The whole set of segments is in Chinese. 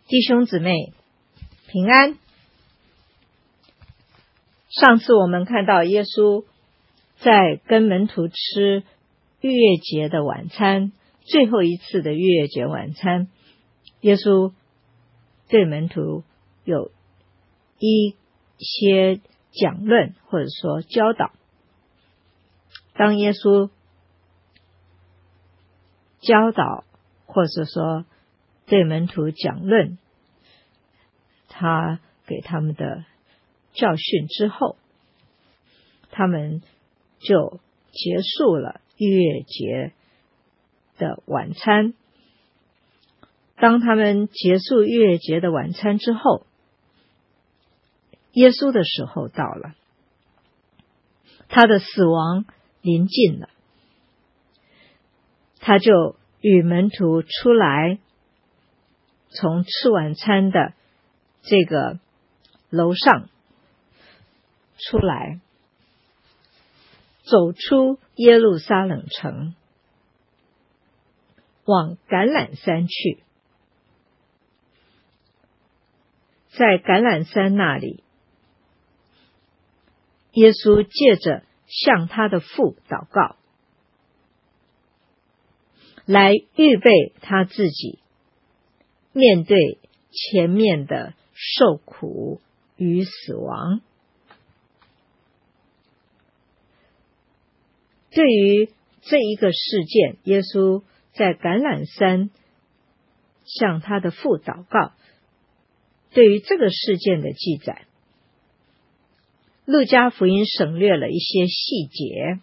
弟兄姊妹平安。上次我们看到耶稣在跟门徒吃逾越节的晚餐，最后一次的逾越节晚餐，耶稣对门徒有一些讲论或者说教导。当耶稣教导或者说对门徒讲论他给他们的教训之后，他们就结束了逾越节的晚餐。当他们结束逾越节的晚餐之后，耶稣的时候到了，他的死亡临近了，他就与门徒出来，从吃晚餐的这个楼上出来，走出耶路撒冷城，往橄榄山去。在橄榄山那里，耶稣借着向他的父祷告，来预备他自己面对前面的受苦与死亡。对于这一个事件，耶稣在橄榄山向他的父祷告，对于这个事件的记载，路加福音省略了一些细节，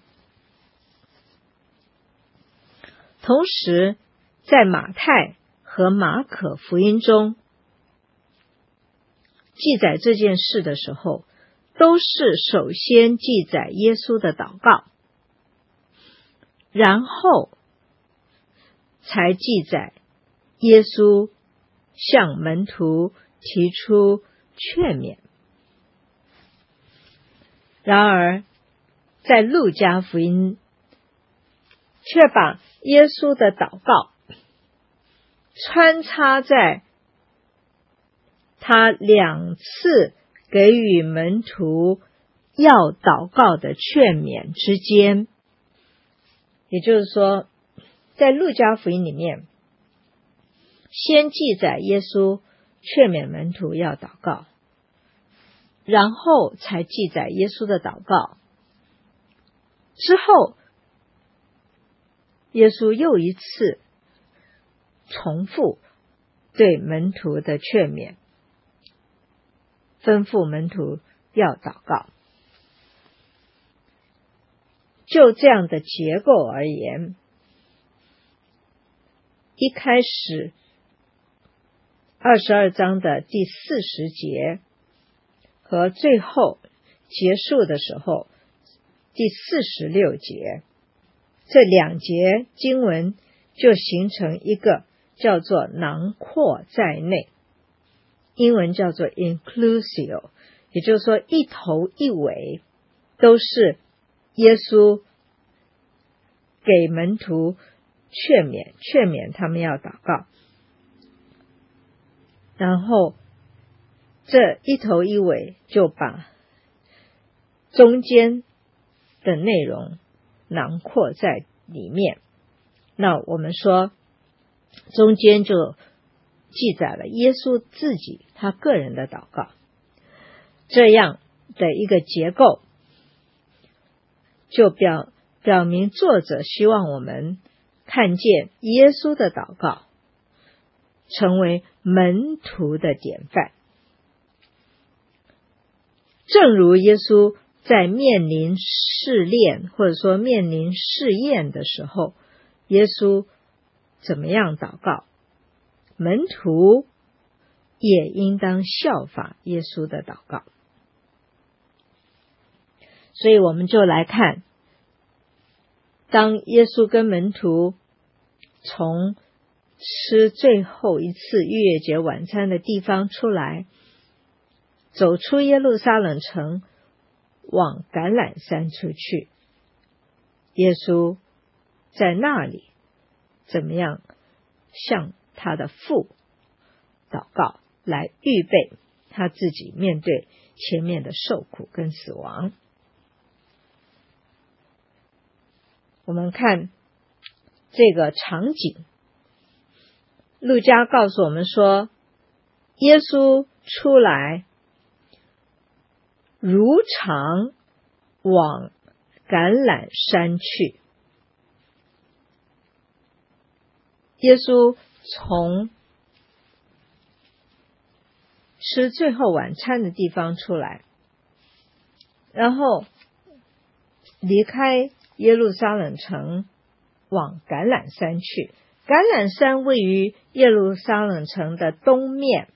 同时在马太和马可福音中记载这件事的时候，都是首先记载耶稣的祷告，然后才记载耶稣向门徒提出劝勉。然而在路加福音却把耶稣的祷告穿插在他两次给予门徒要祷告的劝勉之间。也就是说，在路加福音里面，先记载耶稣劝勉门徒要祷告，然后才记载耶稣的祷告。之后，耶稣又一次重复对门徒的劝勉，吩咐门徒要祷告。就这样的结构而言，一开始22章的第40节和最后结束的时候第46节，这两节经文就形成一个叫做囊括在内，英文叫做 inclusio， 也就是说一头一尾都是耶稣给门徒劝勉他们要祷告，然后这一头一尾就把中间的内容囊括在里面。那我们说中间就记载了耶稣自己他个人的祷告，这样的一个结构就表明作者希望我们看见耶稣的祷告成为门徒的典范。正如耶稣在面临试炼或者说面临试验的时候，耶稣怎么样祷告，门徒也应当效法耶稣的祷告。所以我们就来看，当耶稣跟门徒从吃最后一次逾越节晚餐的地方出来，走出耶路撒冷城，往橄榄山出去，耶稣在那里怎么样向他的父祷告，来预备他自己面对前面的受苦跟死亡。我们看这个场景，路加告诉我们说，耶稣出来如常往橄榄山去。耶稣从吃最后晚餐的地方出来，然后离开耶路撒冷城，往橄榄山去。橄榄山位于耶路撒冷城的东面。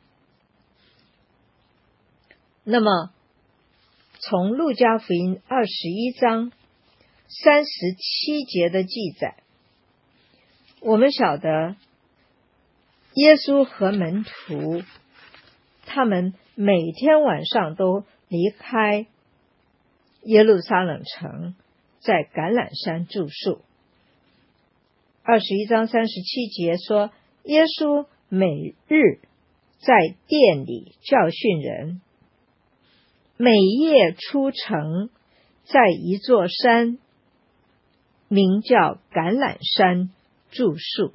那么从路加福音21章37节的记载，我们晓得耶稣和门徒他们每天晚上都离开耶路撒冷城，在橄榄山住宿。21章37节说，耶稣每日在殿里教训人，每夜出城，在一座山名叫橄榄山住宿。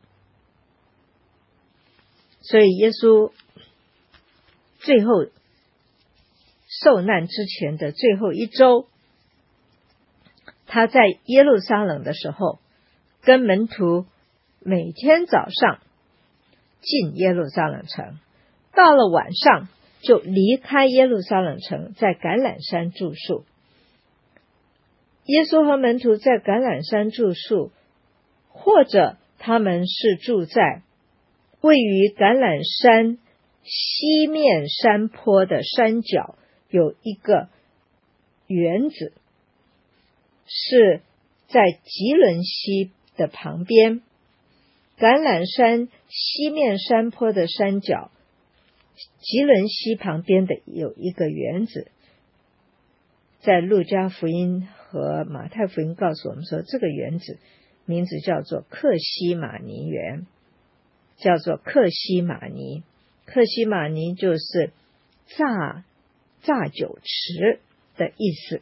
所以耶稣最后受难之前的最后一周，他在耶路撒冷的时候，跟门徒每天早上进耶路撒冷城，到了晚上就离开耶路撒冷城，在橄榄山住宿。耶稣和门徒在橄榄山住宿，或者他们是住在位于橄榄山西面山坡的山脚，有一个园子，是在吉伦溪的旁边。橄榄山西面山坡的山脚，吉伦溪旁边的有一个园子。在路加福音和马太福音告诉我们说，这个园子名字叫做克西马尼园，叫做克西马尼。克西马尼就是榨酒池的意思。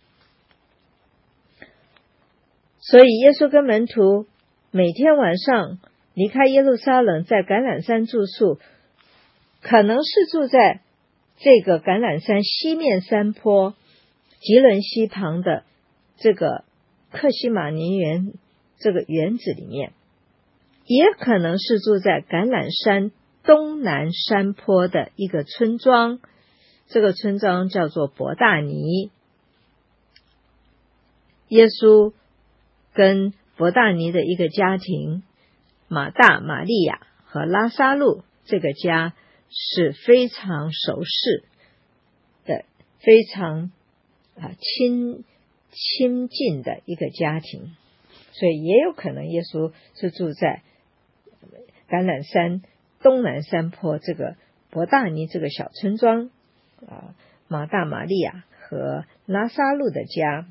所以耶稣跟门徒每天晚上离开耶路撒冷，在橄榄山住宿，可能是住在这个橄榄山西面山坡吉伦溪旁的这个克西马尼园这个园子里面，也可能是住在橄榄山东南山坡的一个村庄，这个村庄叫做伯大尼。耶稣跟伯大尼的一个家庭，马大、玛利亚和拉撒路这个家是非常熟识的，非常亲近的一个家庭，所以也有可能耶稣是住在橄榄山东南山坡这个伯大尼这个小村庄，马大、玛利亚和拉撒路的家。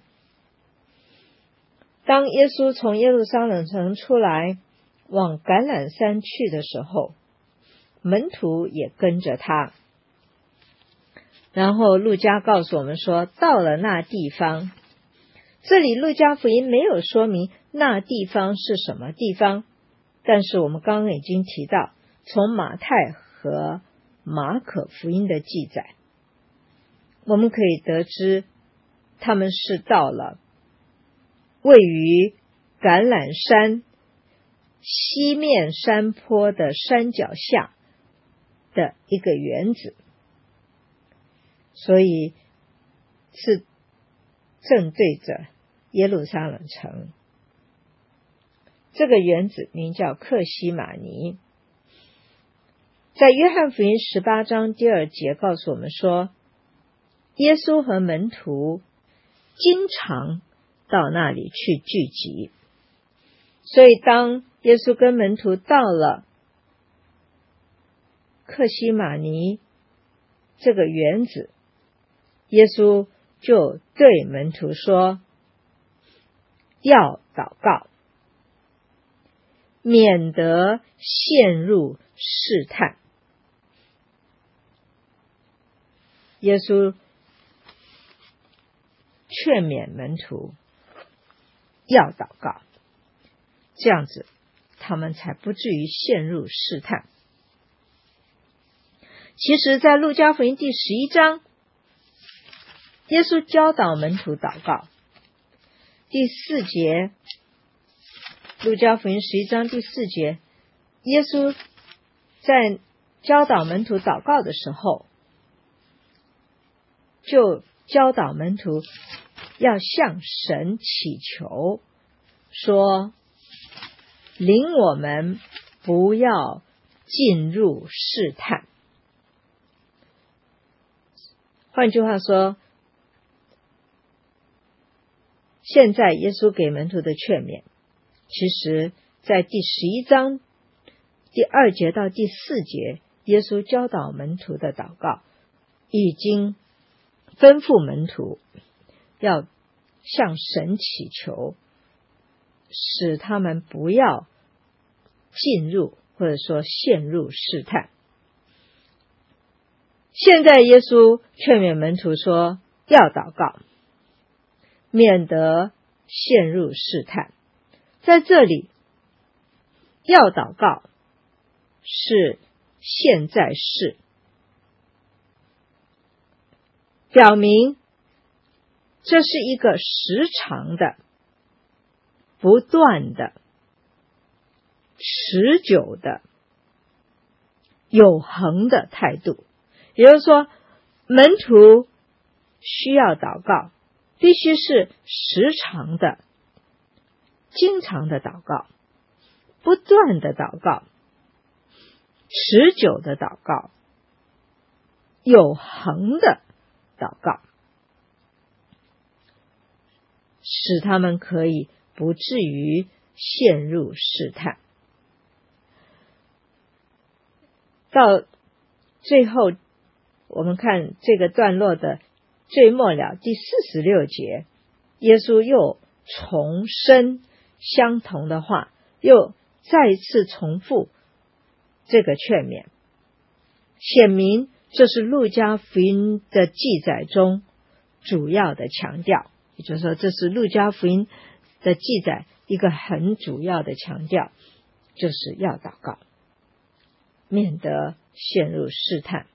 当耶稣从耶路撒冷城出来往橄榄山去的时候，门徒也跟着他。然后路加告诉我们说，到了那地方，这里路加福音没有说明那地方是什么地方，但是我们刚刚已经提到，从马太和马可福音的记载，我们可以得知他们是到了位于橄榄山西面山坡的山脚下的一个园子，所以是正对着耶路撒冷城。这个园子名叫克西马尼。在约翰福音18章第2节告诉我们说，耶稣和门徒经常到那里去聚集。所以当耶稣跟门徒到了克西马尼这个园子，耶稣就对门徒说，要祷告，免得陷入试探。 耶稣劝勉门徒要祷告，这样子他们才不至于陷入试探。其实在路加福音第11章，耶稣教导门徒祷告。第4节，路加福音11章第4节，耶稣在教导门徒祷告的时候，就教导门徒要向神祈求，说领我们不要进入试探。换句话说，现在耶稣给门徒的劝勉，其实在第11章第2节到第4节，耶稣教导门徒的祷告已经吩咐门徒要向神祈求，使他们不要进入或者说陷入试探。现在耶稣劝勉门徒说要祷告，免得陷入试探。在这里要祷告是现在式，表明这是一个时常的、不断的、持久的、有恒的态度。也就是说，门徒需要祷告，必须是时常的、经常的祷告，不断的祷告，持久的祷告，有恒的祷告，使他们可以不至于陷入试探。到最后，我们看这个段落的最末了第46节，耶稣又重申相同的话，又再一次重复这个劝勉，显明这是路加福音的记载中主要的强调，也就是说，这是路加福音的记载一个很主要的强调，就是要祷告，免得陷入试探。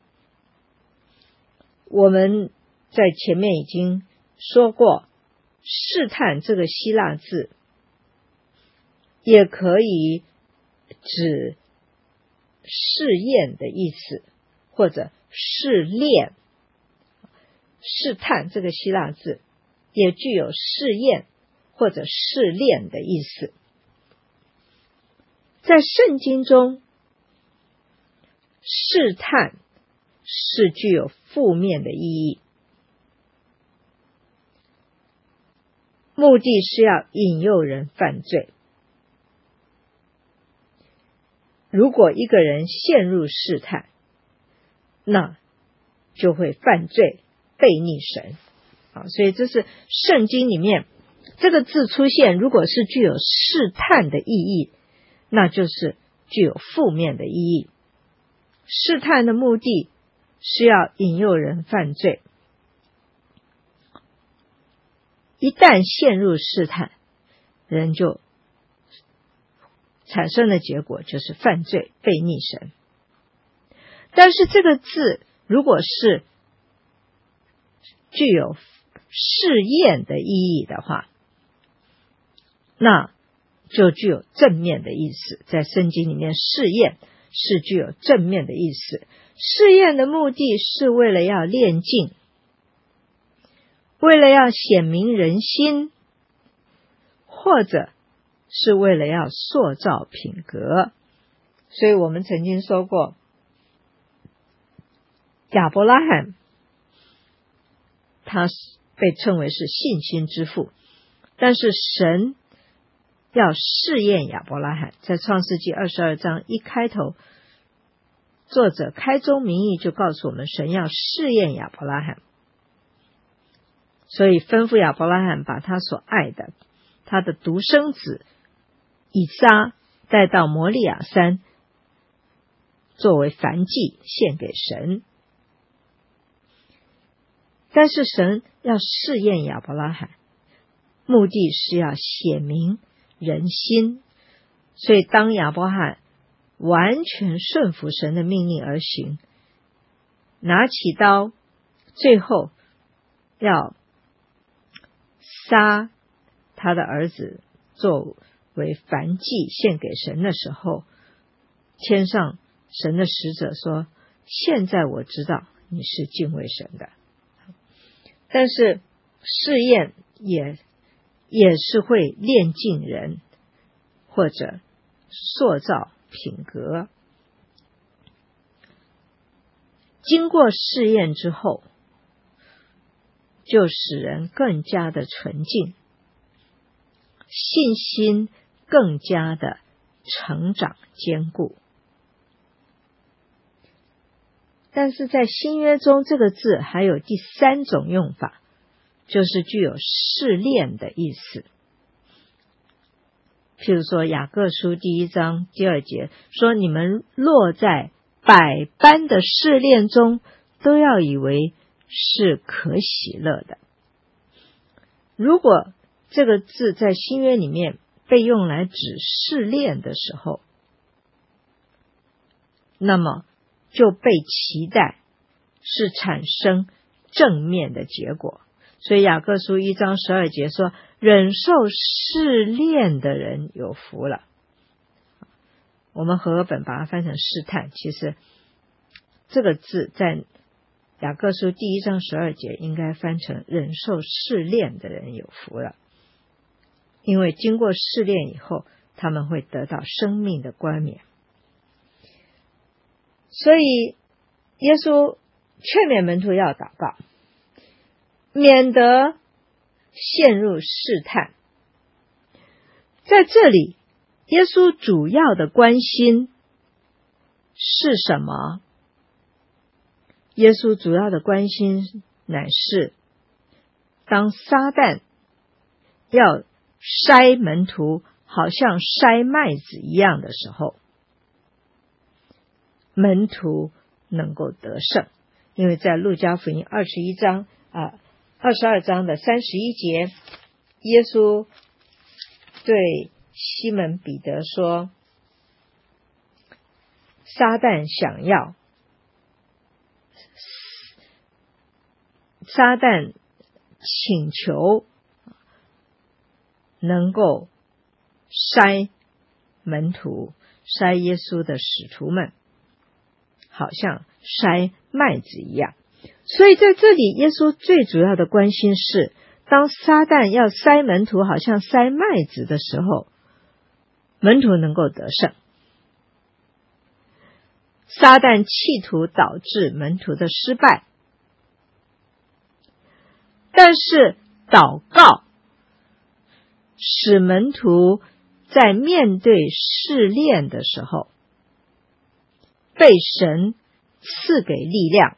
我们在前面已经说过，试探这个希腊字也可以指试验的意思，或者试炼。试探这个希腊字也具有试验或者试炼的意思。在圣经中，试探是具有负面的意义，目的是要引诱人犯罪。如果一个人陷入试探，那就会犯罪，悖逆神。所以这是圣经里面这个字出现，如果是具有试探的意义，那就是具有负面的意义。试探的目的是要引诱人犯罪，一旦陷入试探，人就产生的结果就是犯罪，悖逆神。但是这个字如果是具有试验的意义的话，那就具有正面的意思。在圣经里面，试验是具有正面的意思。试验的目的是为了要炼净，为了要显明人心，或者是为了要塑造品格。所以我们曾经说过，亚伯拉罕他被称为是信心之父，但是神要试验亚伯拉罕。在创世纪22章一开头，作者开宗明义就告诉我们，神要试验亚伯拉罕，所以吩咐亚伯拉罕把他所爱的，他的独生子以撒带到摩利亚山，作为燔祭献给神。 但是神要试验亚伯拉罕，目的是要显明人心。所以当亚伯拉罕完全顺服神的命令而行，拿起刀，最后要杀他的儿子作为燔祭献给神的时候，天上神的使者说，现在我知道你是敬畏神的。但是试验也是会炼净人，或者塑造品格。经过试验之后，就使人更加的纯净，信心更加的成长坚固。但是在新约中，这个字还有第三种用法，就是具有试炼的意思。譬如说雅各书第1章第2节说，你们落在百般的试炼中，都要以为是可喜乐的。如果这个字在新约里面被用来指试炼的时候，那么就被期待是产生正面的结果。所以雅各书1章12节说，忍受试炼的人有福了。我们和合本把它翻成试探，其实这个字在雅各书第1章12节应该翻成忍受试炼的人有福了，因为经过试炼以后，他们会得到生命的冠冕。所以耶稣劝勉门徒要祷告，免得陷入试探。在这里，耶稣主要的关心是什么？耶稣主要的关心乃是，当撒旦要筛门徒，好像筛麦子一样的时候，门徒能够得胜。因为在路加福音22章的31节，耶稣对西门彼得说，撒旦请求能够筛门徒，筛耶稣的使徒们，好像筛麦子一样。所以在这里，耶稣最主要的关心是，当撒旦要筛门徒好像筛麦子的时候，门徒能够得胜。撒旦企图导致门徒的失败，但是祷告使门徒在面对试炼的时候被神赐给力量，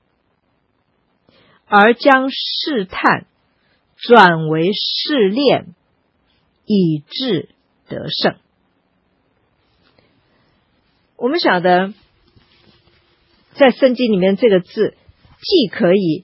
而将试探转为试炼，以致得胜。我们晓得在圣经里面，这个字既可以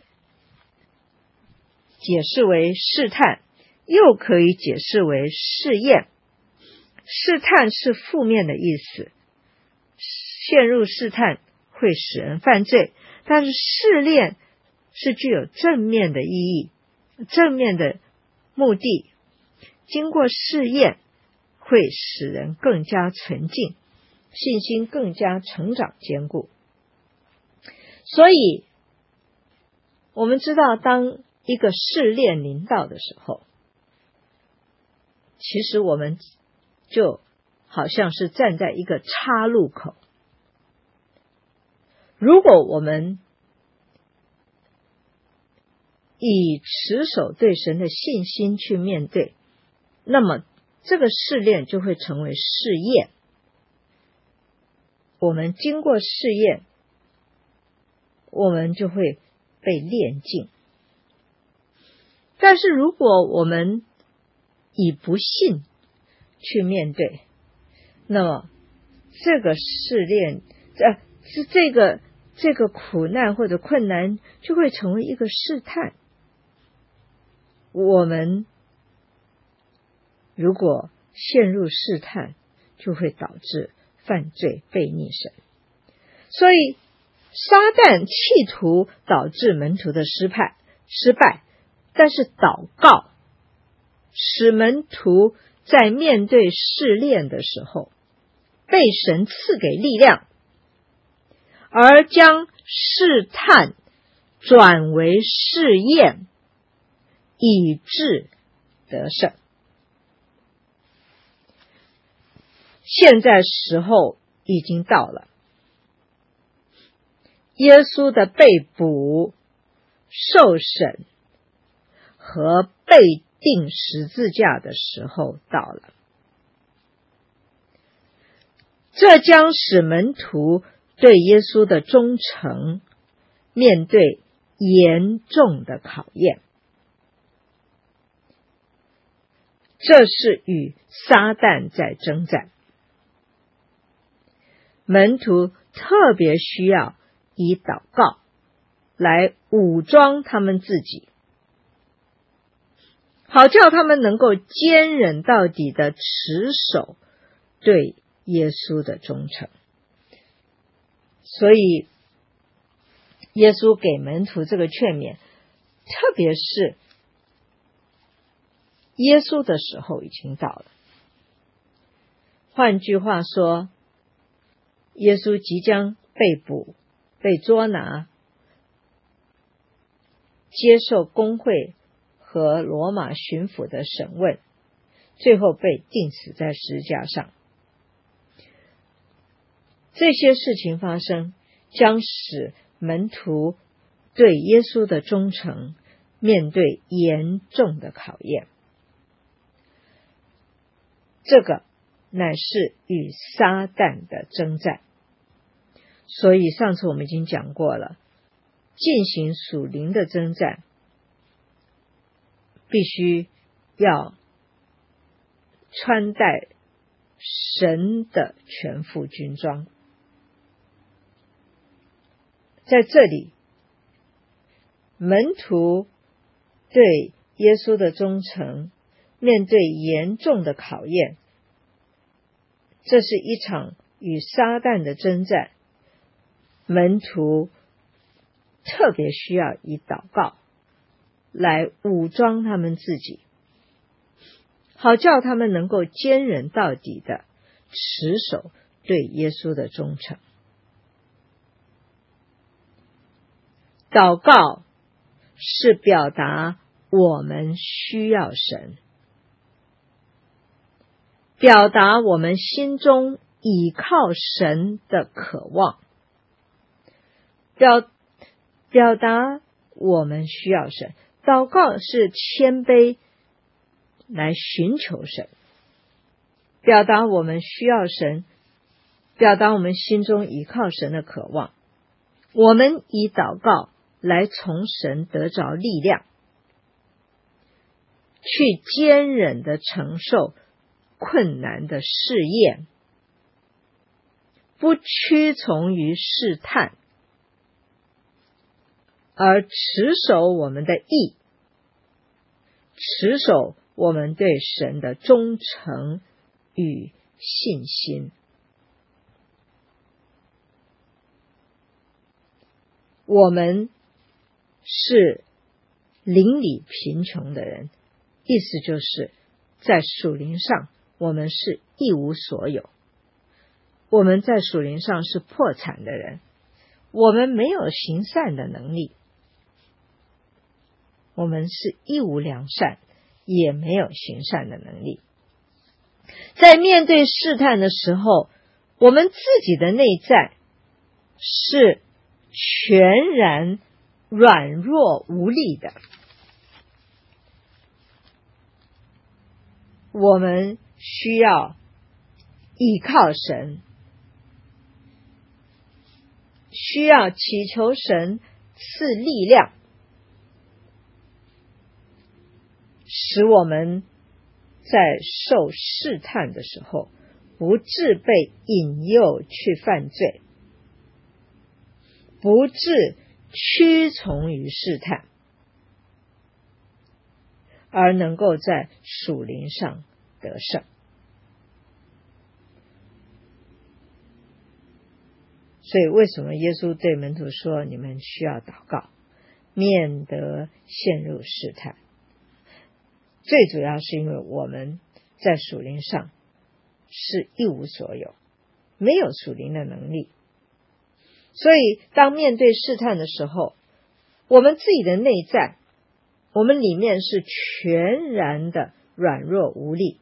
解释为试探，又可以解释为试验。试探是负面的意思，陷入试探会使人犯罪，但是试炼是具有正面的意义，正面的目的。经过试验会使人更加纯净，信心更加成长坚固。所以我们知道，当一个试炼临到的时候，其实我们就好像是站在一个岔路口。如果我们以持守对神的信心去面对，那么这个试炼就会成为试验。我们经过试验，我们就会被炼净。但是如果我们以不信去面对，那么这个试炼这个这个苦难或者困难就会成为一个试探。我们如果陷入试探，就会导致犯罪悖逆神。所以撒旦企图导致门徒的失败，但是祷告使门徒在面对试炼的时候被神赐给力量，而将试探转为试验，以致得胜。现在时候已经到了，耶稣的被捕、受审和被钉十字架的时候到了。这将使门徒对耶稣的忠诚面对严重的考验。这是与撒旦在征战。门徒特别需要以祷告来武装他们自己，好叫他们能够坚忍到底的持守对耶稣的忠诚。所以耶稣给门徒这个劝勉，特别是耶稣的时候已经到了。换句话说，耶稣即将被捕、被捉拿，接受公会和罗马巡抚的审问，最后被钉死在十字架上。这些事情发生，将使门徒对耶稣的忠诚面对严重的考验。这个乃是与撒旦的征战。所以上次我们已经讲过了，进行属灵的征战，必须要穿戴神的全副军装。在这里，门徒对耶稣的忠诚面对严重的考验，这是一场与撒旦的征战。门徒特别需要以祷告来武装他们自己，好叫他们能够坚忍到底的持守对耶稣的忠诚。祷告是表达我们需要神，表达我们心中倚靠神的渴望，表达我们需要神。祷告是谦卑来寻求神，表达我们需要神，表达我们心中倚靠神的渴望。我们以祷告来从神得着力量，去坚忍的承受困难的试验，不屈从于试探，而持守我们的义，持守我们对神的忠诚与信心。我们是邻里贫穷的人，意思就是在属灵上我们是一无所有，我们在属灵上是破产的人，我们没有行善的能力，我们是一无良善，也没有行善的能力。在面对试探的时候，我们自己的内在是全然软弱无力的，我们需要依靠神，需要祈求神赐力量，使我们在受试探的时候不致被引诱去犯罪， 不致屈从于试探，而能够在属灵上得胜。所以为什么耶稣对门徒说，你们需要祷告，免得陷入试探？最主要是因为我们在属灵上是一无所有，没有属灵的能力，所以当面对试探的时候，我们自己的内在，我们里面是全然的软弱无力，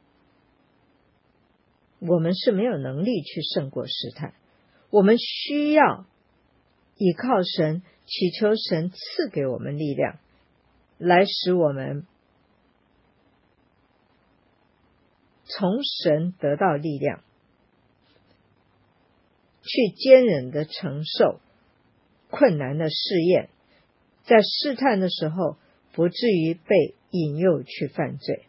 我们是没有能力去胜过试探，我们需要依靠神，祈求神赐给我们力量，来使我们从神得到力量，去坚忍的承受困难的试验，在试探的时候不至于被引诱去犯罪，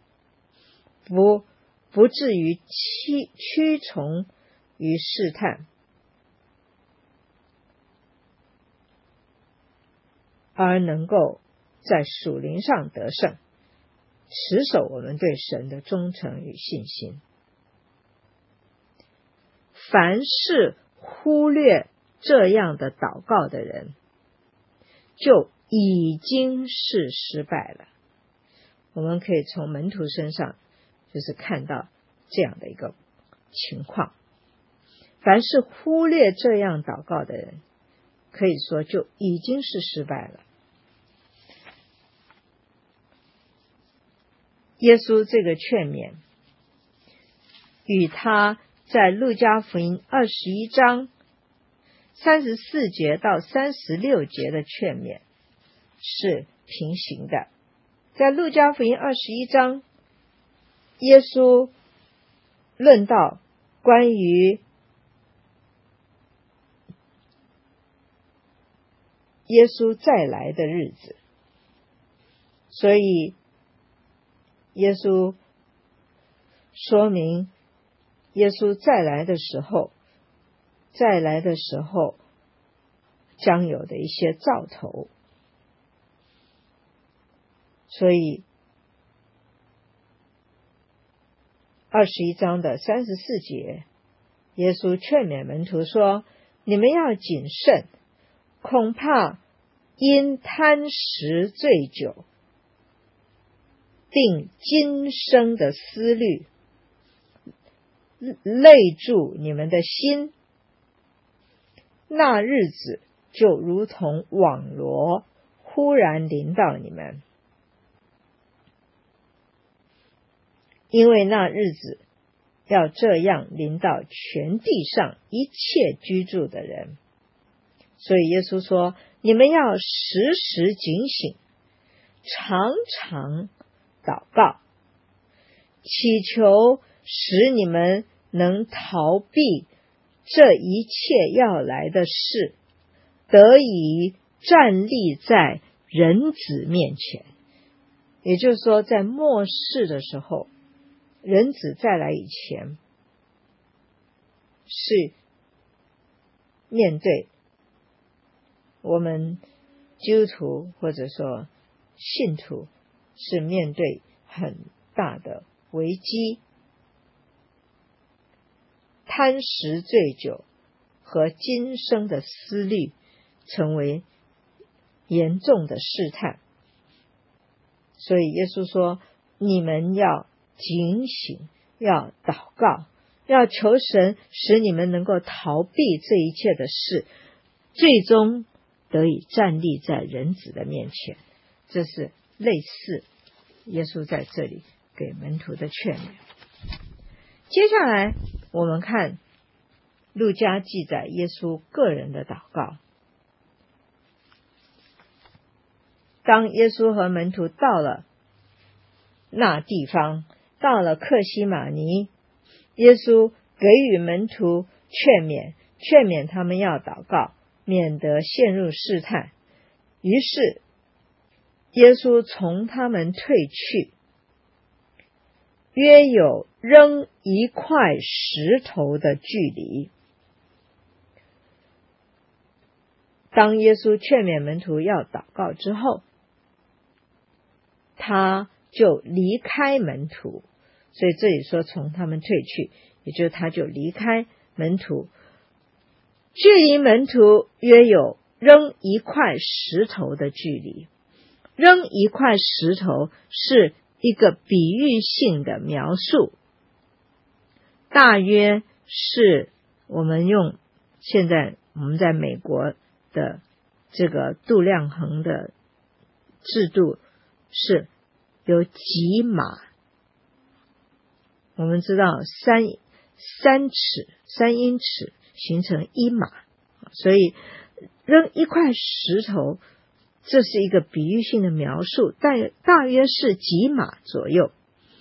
不至于屈从于试探，而能够在属灵上得胜，持守我们对神的忠诚与信心。凡是忽略这样的祷告的人，就已经是失败了。我们可以从门徒身上就是看到这样的一个情况。凡是忽略这样祷告的人，可以说就已经是失败了。耶稣这个劝勉，与他在路加福音21章34节到36节的劝勉是平行的。在路加福音21章，耶稣论到关于耶稣再来的日子，所以耶稣说明耶稣再来的时候将有的一些兆头。所以21章的34节，耶稣劝勉门徒说，你们要谨慎，恐怕因贪食醉酒，并今生的思虑累住你们的心，那日子就如同网罗忽然临到你们。因为那日子要这样临到全地上一切居住的人。所以耶稣说，你们要时时警醒，常常祷告，祈求使你们能逃避这一切要来的事，得以站立在人子面前。也就是说，在末世的时候，人子再来以前，是面对我们基督徒或者说信徒，是面对很大的危机。贪食醉酒和今生的思虑成为严重的试探。所以耶稣说，你们要警醒，要祷告，要求神使你们能够逃避这一切的事，最终得以站立在人子的面前。这是类似耶稣在这里给门徒的劝勉。接下来我们看路加记载耶稣个人的祷告。当耶稣和门徒到了那地方，到了客西马尼，耶稣给予门徒劝勉他们要祷告，免得陷入试探。于是耶稣从他们退去，约有扔一块石头的距离。 当耶稣劝勉门徒要祷告之后，他就离开门徒，所以这里说从他们退去，也就是他就离开门徒，距离门徒约有扔一块石头的距离。扔一块石头是一个比喻性的描述，大约是现在我们在美国的这个度量衡的制度是有几码，我们知道3英尺形成1码，所以扔一块石头，这是一个比喻性的描述，大约是几码左右。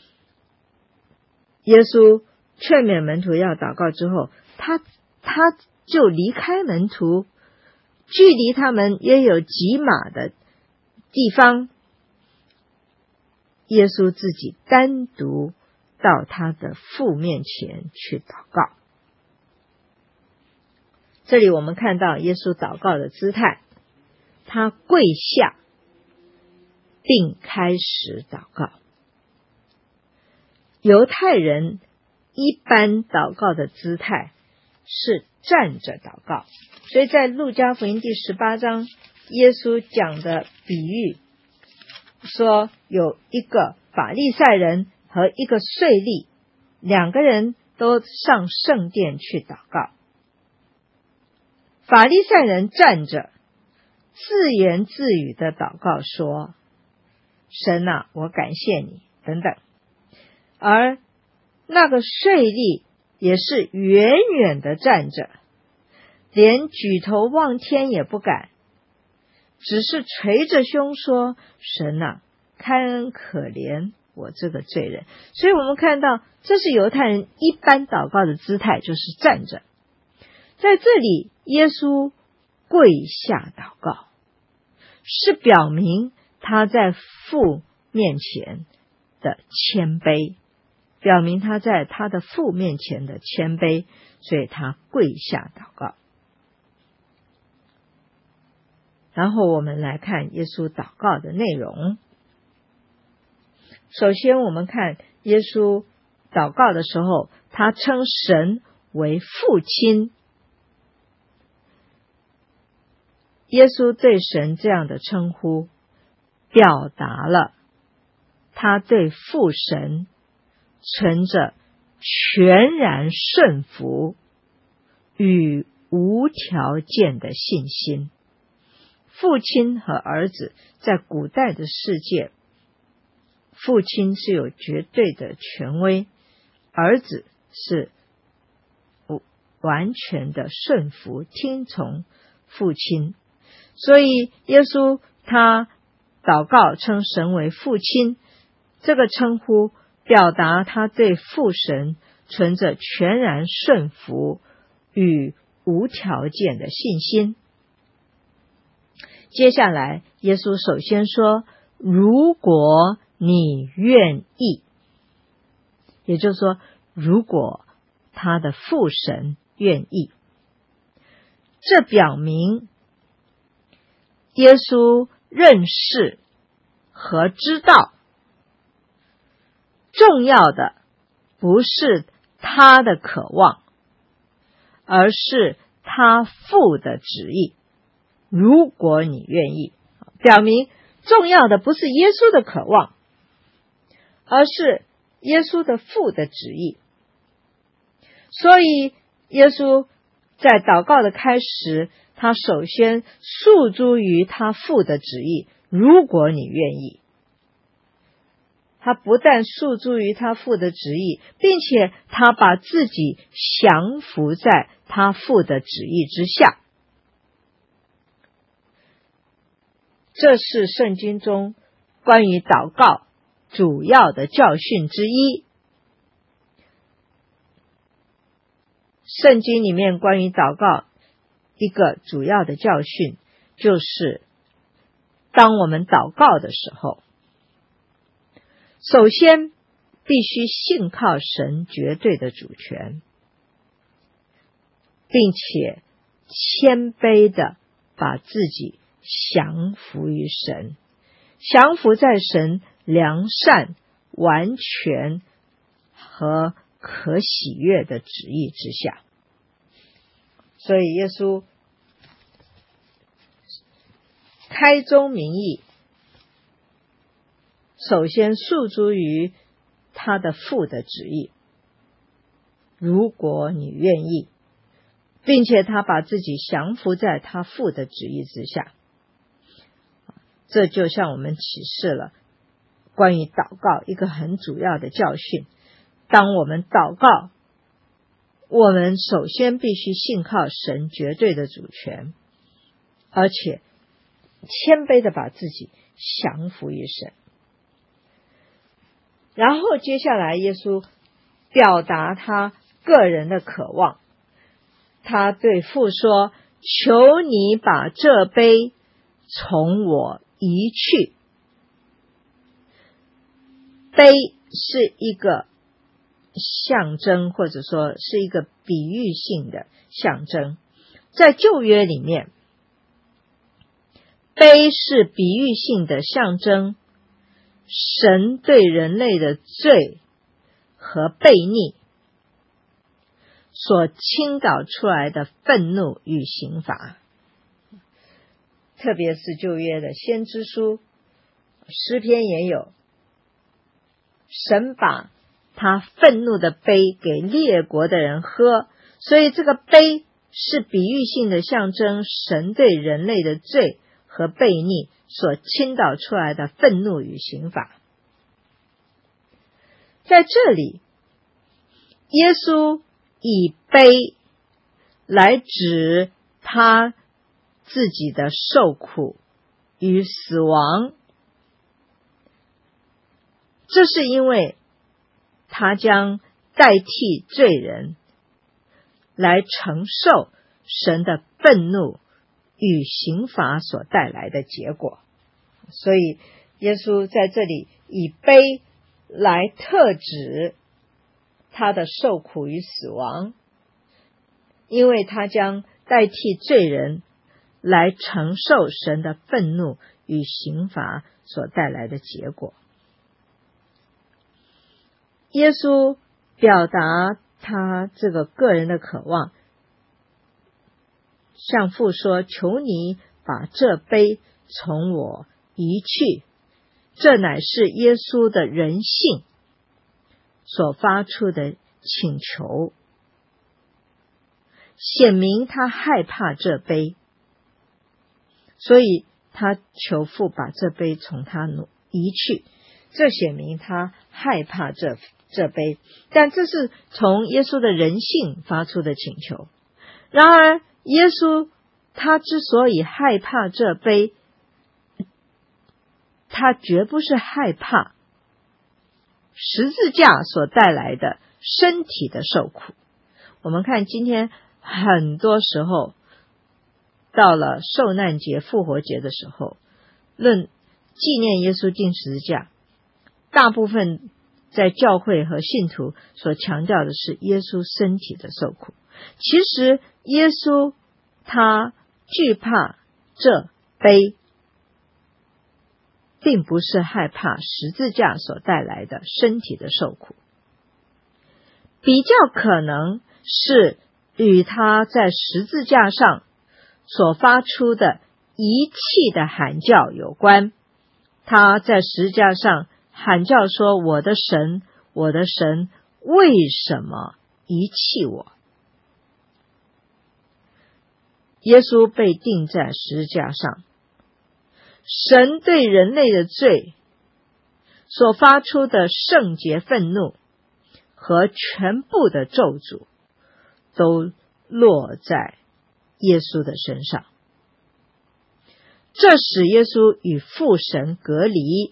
耶稣劝勉门徒要祷告之后，他就离开门徒，距离他们约有几码的地方，耶稣自己单独到他的父面前去祷告。这里我们看到耶稣祷告的姿态，他跪下并开始祷告。犹太人一般祷告的姿态是站着祷告，所以在路加福音第18章，耶稣讲的比喻说，有一个法利赛人和一个税吏，两个人都上圣殿去祷告。法利赛人站着，自言自语的祷告说：神啊，我感谢你，等等。而那个税吏也是远远的站着，连举头望天也不敢，只是捶着胸说：神啊，开恩可怜我这个罪人。所以我们看到，这是犹太人一般祷告的姿态，就是站着。在这里，耶稣跪下祷告，是表明他在父面前的谦卑，表明他在他的父面前的谦卑，所以他跪下祷告。然后我们来看耶稣祷告的内容。首先我们看耶稣祷告的时候，他称神为父亲。耶稣对神这样的称呼，表达了他对父神存着全然顺服与无条件的信心。父亲和儿子在古代的世界，父亲是有绝对的权威，儿子是完全的顺服听从父亲。所以耶稣他祷告称神为父亲，这个称呼表达他对父神存着全然顺服与无条件的信心。接下来耶稣首先说，如果你愿意，也就是说，如果他的父神愿意，这表明耶稣认识和知道，重要的不是他的渴望，而是他父的旨意。如果你愿意，表明重要的不是耶稣的渴望，而是耶稣的父的旨意。所以耶稣在祷告的开始，他首先诉诸于他父的旨意，如果你愿意。他不但诉诸于他父的旨意，并且他把自己降服在他父的旨意之下。这是圣经中关于祷告主要的教训之一。圣经里面关于祷告一个主要的教训，就是当我们祷告的时候，首先必须信靠神绝对的主权，并且谦卑的把自己降服于神，降服在神良善、完全和可喜悦的旨意之下。所以耶稣开宗明义，首先诉诸于他的父的旨意，如果你愿意，并且他把自己降服在他父的旨意之下。这就向我们启示了关于祷告一个很主要的教训。当我们祷告，我们首先必须信靠神绝对的主权，而且谦卑的把自己降服于神。然后接下来耶稣表达他个人的渴望，他对父说，求你把这杯从我移去。杯是一个象征，或者说是一个比喻性的象征。在旧约里面，杯是比喻性的象征神对人类的罪和悖逆所倾倒出来的愤怒与刑罚。特别是旧约的先知书，诗篇也有，神把他愤怒的杯给列国的人喝，所以这个杯是比喻性的象征神对人类的罪和悖逆所倾倒出来的愤怒与刑罚。在这里，耶稣以杯来指他自己的受苦与死亡，这是因为他将代替罪人来承受神的愤怒与刑罚所带来的结果。所以耶稣在这里以杯来特指他的受苦与死亡，因为他将代替罪人来承受神的愤怒与刑罚所带来的结果。耶稣表达他这个个人的渴望，向父说，求你把这杯从我移去。这乃是耶稣的人性所发出的请求，显明他害怕这杯，所以他求父把这杯从他移去，这显明他害怕这杯，但这是从耶稣的人性发出的请求。然而耶稣他之所以害怕这杯，他绝不是害怕十字架所带来的身体的受苦。我们看今天很多时候到了受难节、复活节的时候，论纪念耶稣钉十字架，大部分在教会和信徒所强调的是耶稣身体的受苦。其实耶稣他惧怕这杯，并不是害怕十字架所带来的身体的受苦，比较可能是与他在十字架上所发出的遗弃的喊叫有关。他在十字架上喊叫说，我的神，我的神，为什么遗弃我？耶稣被钉在十字架上，神对人类的罪所发出的圣洁愤怒和全部的咒诅都落在耶稣的身上，这使耶稣与父神隔离，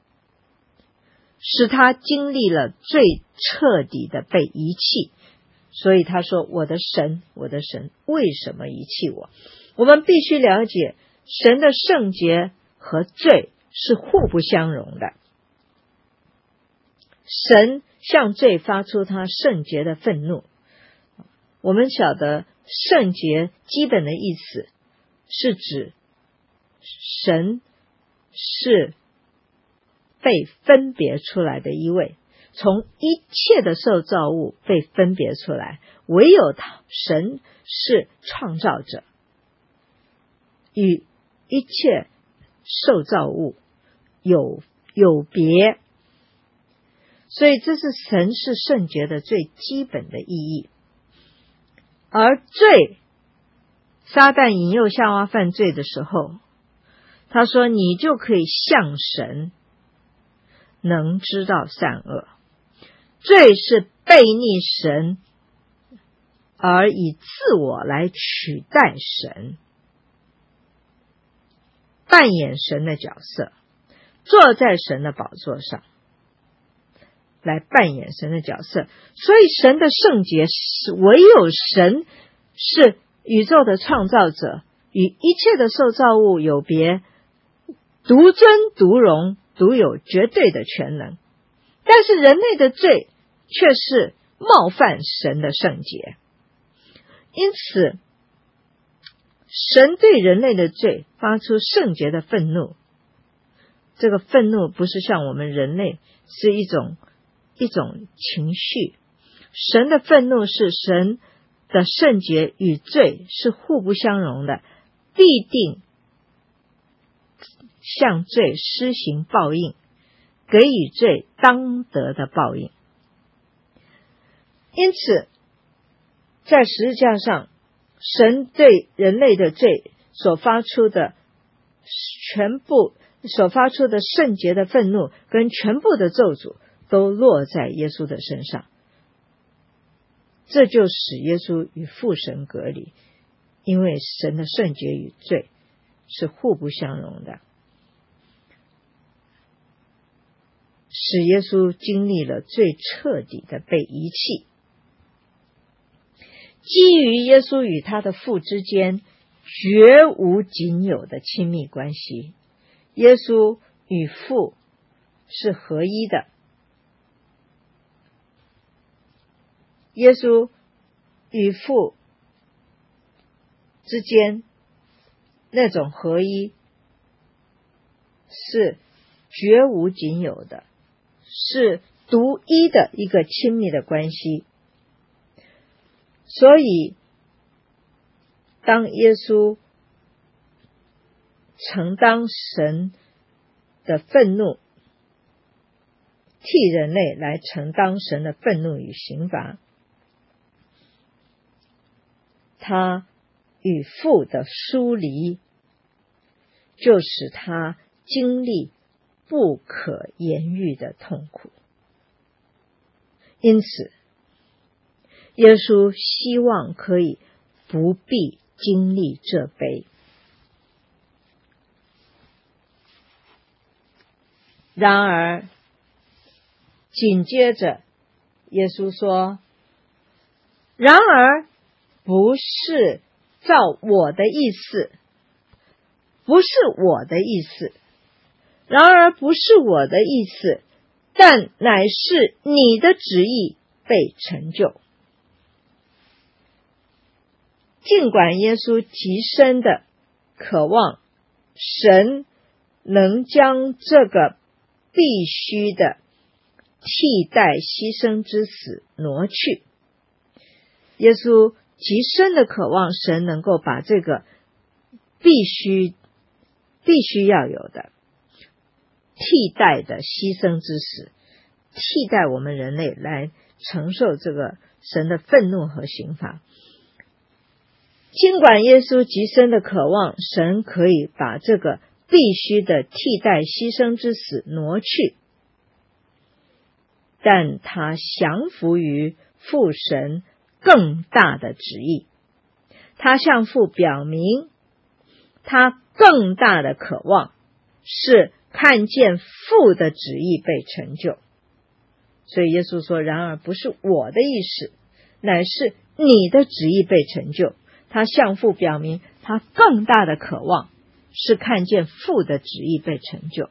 使他经历了最彻底的被遗弃。所以他说，我的神，我的神，为什么遗弃我？我们必须了解，神的圣洁和罪是互不相容的。神向罪发出他圣洁的愤怒。我们晓得圣洁基本的意思是指神是被分别出来的一位，从一切的受造物被分别出来，唯有神是创造者，与一切受造物有别，所以这是神是圣洁的最基本的意义。而撒旦引诱夏娃犯罪的时候，他说你就可以像神，能知道善恶。罪是背逆神，而以自我来取代神，扮演神的角色，坐在神的宝座上来扮演神的角色。所以神的圣洁是唯有神是宇宙的创造者，与一切的受造物有别，独尊独荣，独有绝对的全能。但是人类的罪却是冒犯神的圣洁，因此神对人类的罪发出圣洁的愤怒。这个愤怒不是像我们人类是一种情绪，神的愤怒是神的圣洁与罪是互不相容的，必定向罪施行报应，给予罪当得的报应。因此在十字架上，神对人类的罪所发出的圣洁的愤怒跟全部的咒诅都落在耶稣的身上，这就使耶稣与父神隔离，因为神的圣洁与罪是互不相容的，使耶稣经历了最彻底的被遗弃。基于耶稣与他的父之间绝无仅有的亲密关系，耶稣与父是合一的。耶稣与父之间那种合一是绝无仅有的，是独一的一个亲密的关系。所以当耶稣承当神的愤怒，替人类来承当神的愤怒与刑罚，他与父的疏离就使他经历不可言喻的痛苦。因此耶稣希望可以不必经历这悲。然而紧接着耶稣说，然而不是照我的意思，不是我的意思，然而不是我的意思，但乃是你的旨意被成就。尽管耶稣极深的渴望神能将这个必须的替代牺牲之死挪去，耶稣极深的渴望神能够把这个必须要有的替代的牺牲之死，替代我们人类来承受这个神的愤怒和刑罚。尽管耶稣极深的渴望神可以把这个必须的替代牺牲之死挪去，但他降服于父神更大的旨意，他向父表明他更大的渴望是看见父的旨意被成就。所以耶稣说，然而不是我的意思，乃是你的旨意被成就。他向父表明他更大的渴望是看见父的旨意被成就。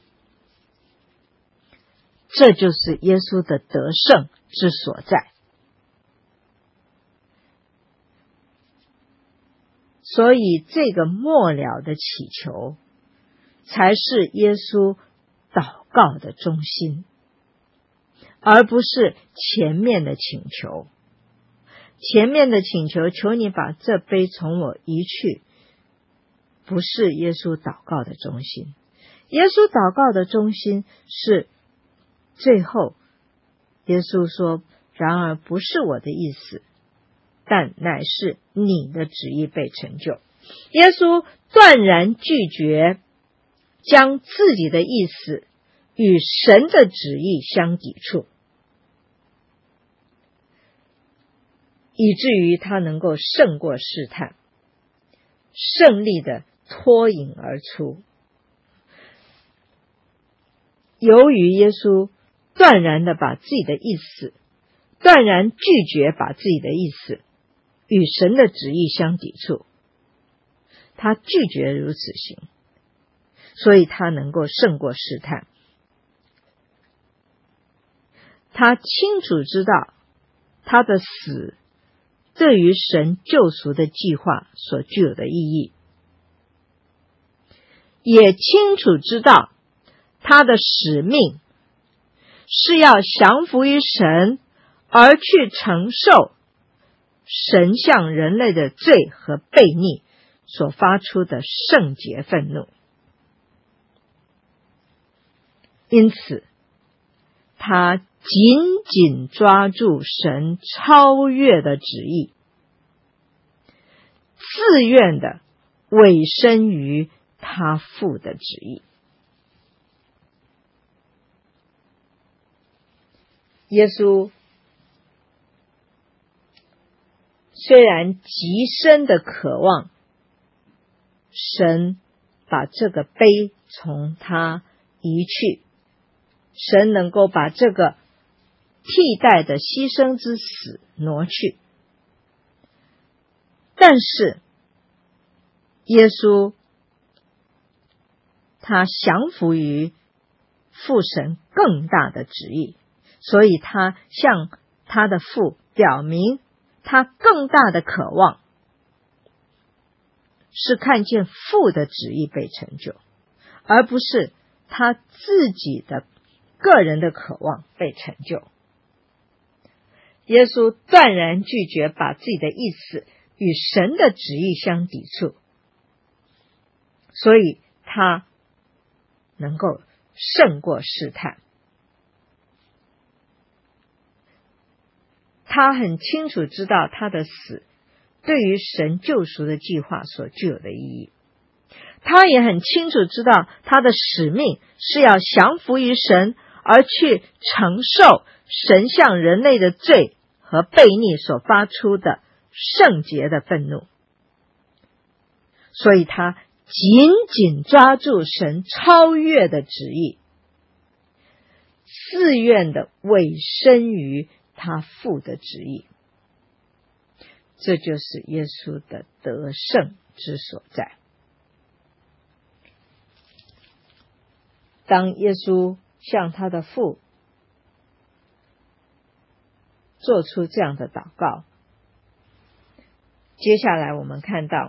这就是耶稣的得胜之所在。 所以这个末了的祈求才是耶稣祷告的中心，而不是前面的请求。前面的请求，求你把这杯从我移去，不是耶稣祷告的中心。耶稣祷告的中心是最后耶稣说，然而不是我的意思，但乃是你的旨意被成就。耶稣断然拒绝将自己的意思与神的旨意相抵触，以至于他能够胜过试探，胜利的脱颖而出。由于耶稣断然的把自己的意思，断然拒绝把自己的意思与神的旨意相抵触，他拒绝如此行，所以他能够胜过试探。他清楚知道他的死对于神救赎的计划所具有的意义，也清楚知道他的使命是要降服于神，而去承受神向人类的罪和悖逆所发出的圣洁愤怒。因此他紧紧抓住神超越的旨意，自愿的委身于他父的旨意。耶稣虽然极深的渴望神把这个杯从他移去，神能够把这个替代的牺牲之死挪去，但是耶稣他降服于父神更大的旨意，所以他向他的父表明他更大的渴望是看见父的旨意被成就，而不是他自己的个人的渴望被成就。耶稣断然拒绝把自己的意思与神的旨意相抵触，所以他能够胜过试探。他很清楚知道他的死对于神救赎的计划所具有的意义，他也很清楚知道他的使命是要降服于神，而去承受神向人类的罪和悖逆所发出的圣洁的愤怒，所以他紧紧抓住神超越的旨意，自愿的委身于他父的旨意。这就是耶稣的得胜之所在。当耶稣向他的父做出这样的祷告，接下来我们看到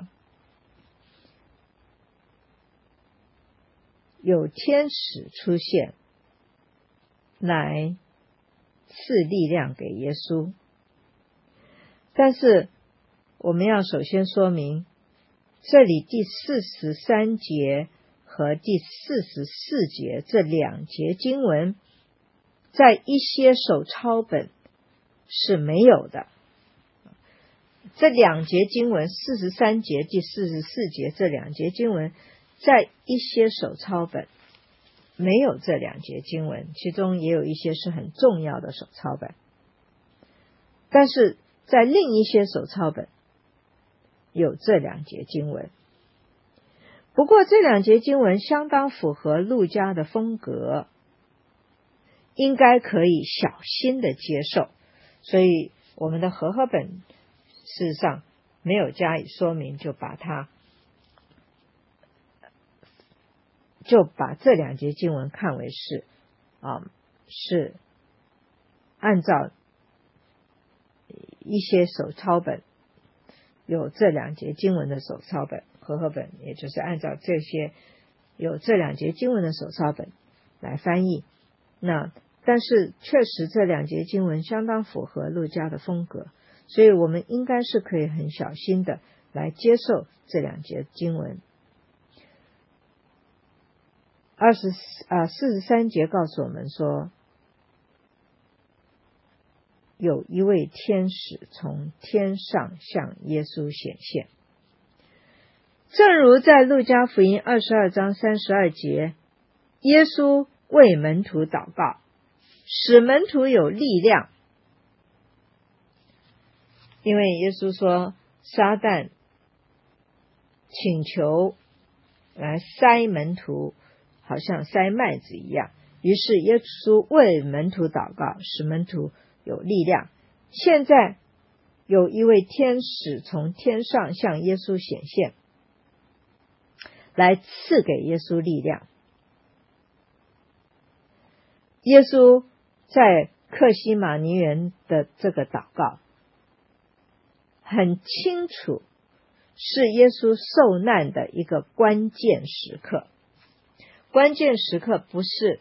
有天使出现，来赐力量给耶稣。但是我们要首先说明，这里第43节和第44节这两节经文在一些手抄本是没有的。这两节经文43节第44节这两节经文在一些手抄本没有这两节经文，其中也有一些是很重要的手抄本，但是在另一些手抄本有这两节经文。不过这两节经文相当符合路加的风格，应该可以小心的接受，所以我们的和合本事实上没有加以说明，就把这两节经文看为是按照一些手抄本有这2节经文的手抄本，和合本也就是按照这些有这2节经文的手抄本来翻译。但是确实这2节经文相当符合路加的风格，所以我们应该是可以很小心的来接受这2节经文。43节告诉我们说，有一位天使从天上向耶稣显现，正如在路加福音22章32节，耶稣为门徒祷告，使门徒有力量。因为耶稣说撒旦请求来塞门徒，好像塞麦子一样，于是耶稣为门徒祷告，使门徒有力量。现在有一位天使从天上向耶稣显现，来赐给耶稣力量。耶稣在客西马尼园的这个祷告很清楚，是耶稣受难的一个关键时刻。关键时刻不是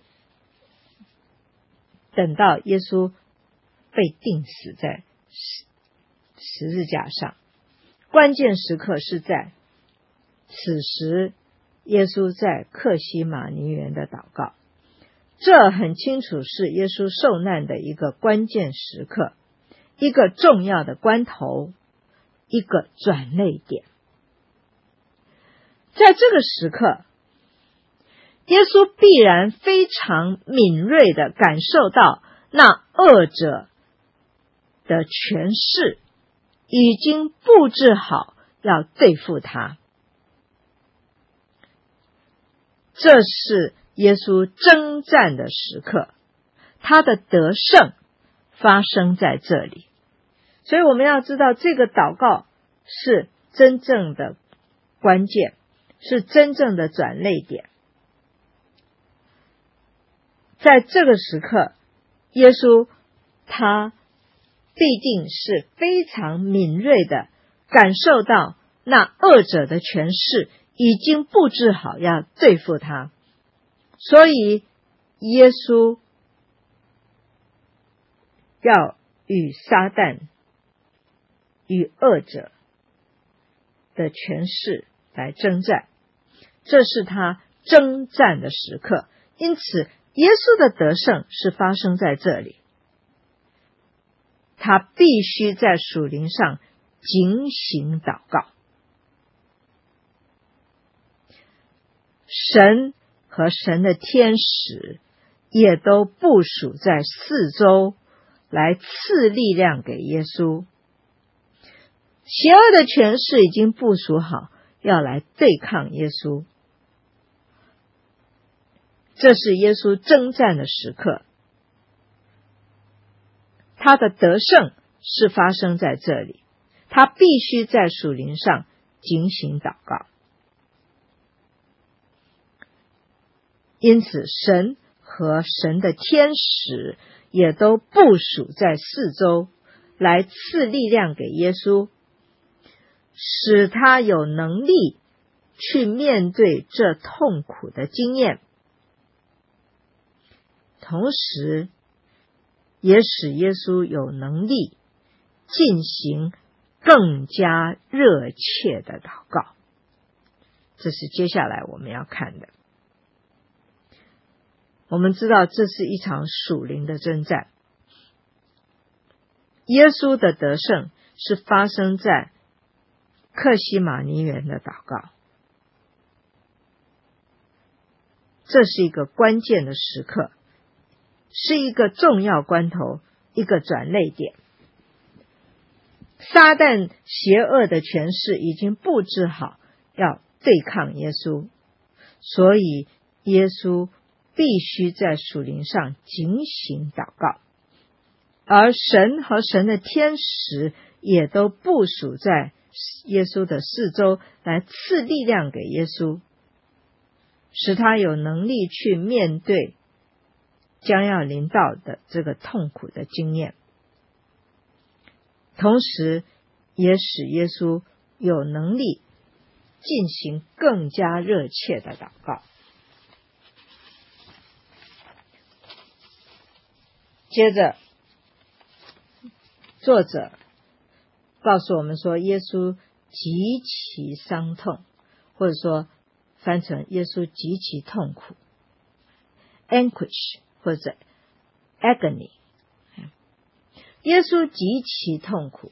等到耶稣被钉死在十字架上，关键时刻是在此时耶稣在客西马尼园的祷告。这很清楚是耶稣受难的一个关键时刻，一个重要的关头，一个转捩点。在这个时刻，耶稣必然非常敏锐地感受到那恶者的权势已经布置好要对付他。这是耶稣征战的时刻，他的得胜发生在这里。所以我们要知道，这个祷告是真正的关键，是真正的转捩点。在这个时刻，耶稣他必定是非常敏锐的感受到那恶者的权势已经布置好要对付他，所以耶稣要与撒旦与恶者的权势来征战，这是他征战的时刻。因此耶稣的得胜是发生在这里，他必须在属灵上警醒祷告。神和神的天使也都部署在四周来赐力量给耶稣。邪恶的权势已经部署好要来对抗耶稣，这是耶稣征战的时刻，他的得胜是发生在这里，他必须在属灵上警醒祷告。因此神和神的天使也都部署在四周来赐力量给耶稣，使他有能力去面对这痛苦的经验，同时也使耶稣有能力进行更加热切的祷告。这是接下来我们要看的。我们知道这是一场属灵的征战，耶稣的得胜是发生在客西马尼园的祷告，这是一个关键的时刻，是一个重要关头，一个转捩点。撒旦邪恶的权势已经布置好要对抗耶稣，所以耶稣必须在属灵上警醒祷告，而神和神的天使也都部署在耶稣的四周来赐力量给耶稣，使他有能力去面对将要临到的这个痛苦的经验，同时也使耶稣有能力进行更加热切的祷告。接着作者告诉我们说，耶稣极其伤痛，或者说翻成耶稣极其痛苦 anguish 或者 agony。 耶稣极其痛苦，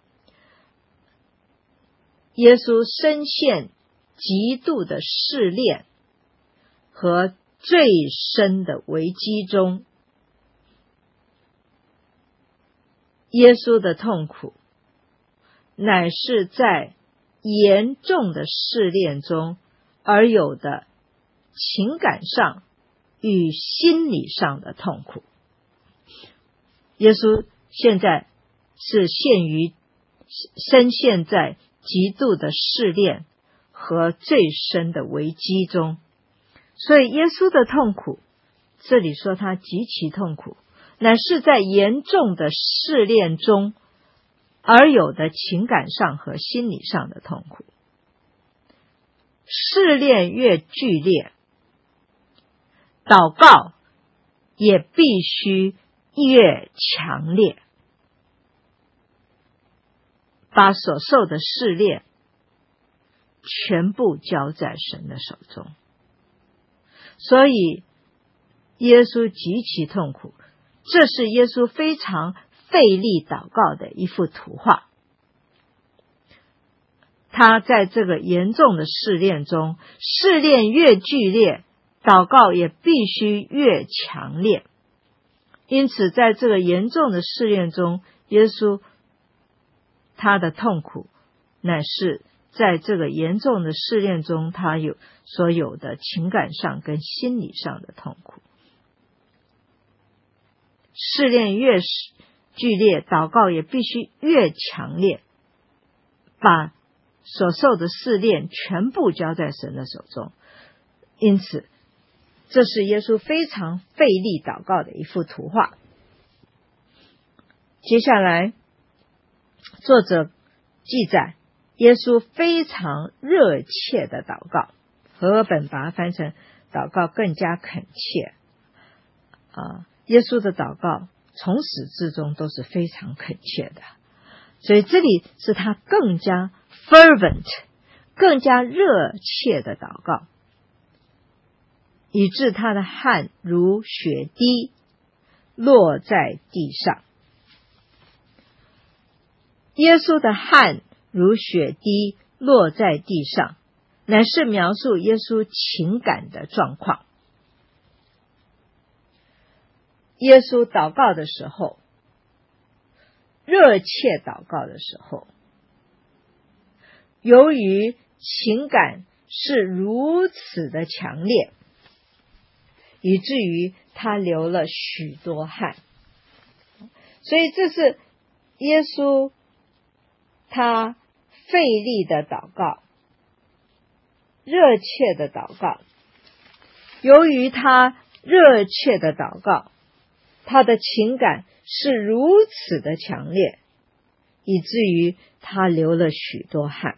耶稣深陷极度的试炼和最深的危机中。耶稣的痛苦乃是在严重的试炼中而有的情感上与心理上的痛苦。耶稣现在是深陷在极度的试炼和最深的危机中，所以耶稣的痛苦，这里说他极其痛苦，乃是在严重的试炼中而有的情感上和心理上的痛苦。试炼越剧烈，祷告也必须越强烈，把所受的试炼全部交在神的手中。所以耶稣极其痛苦，这是耶稣非常费力祷告的一幅图画。他在这个严重的试炼中，试炼越剧烈，祷告也必须越强烈。因此在这个严重的试炼中，耶稣他的痛苦乃是在这个严重的试炼中他所有的情感上跟心理上的痛苦。试炼越剧烈，祷告也必须越强烈，把所受的试炼全部交在神的手中。因此这是耶稣非常费力祷告的一幅图画。接下来作者记载耶稣非常热切的祷告，和合本把它翻成祷告更加恳切。耶稣的祷告从始至终都是非常恳切的，所以这里是他更加 fervent 更加热切的祷告，以致他的汗如血滴落在地上。耶稣的汗如血滴落在地上，乃是描述耶稣情感的状况。耶稣祷告的时候，热切祷告的时候，由于情感是如此的强烈，以至于他流了许多汗。所以这是耶稣他费力的祷告，热切的祷告。由于他热切的祷告，他的情感是如此的强烈，以至于他流了许多汗。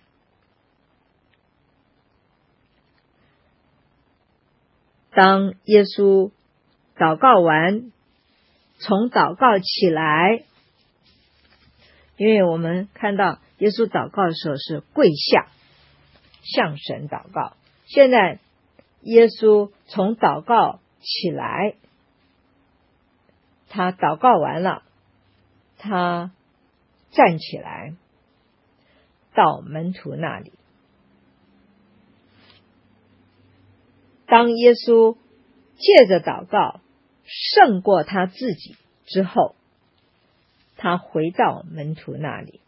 当耶稣祷告完，从祷告起来，因为我们看到耶稣祷告的时候是跪下向神祷告，现在耶稣从祷告起来，他祷告完了，他站起来到门徒那里。当耶稣借着祷告胜过他自己之后，他回到门徒那里，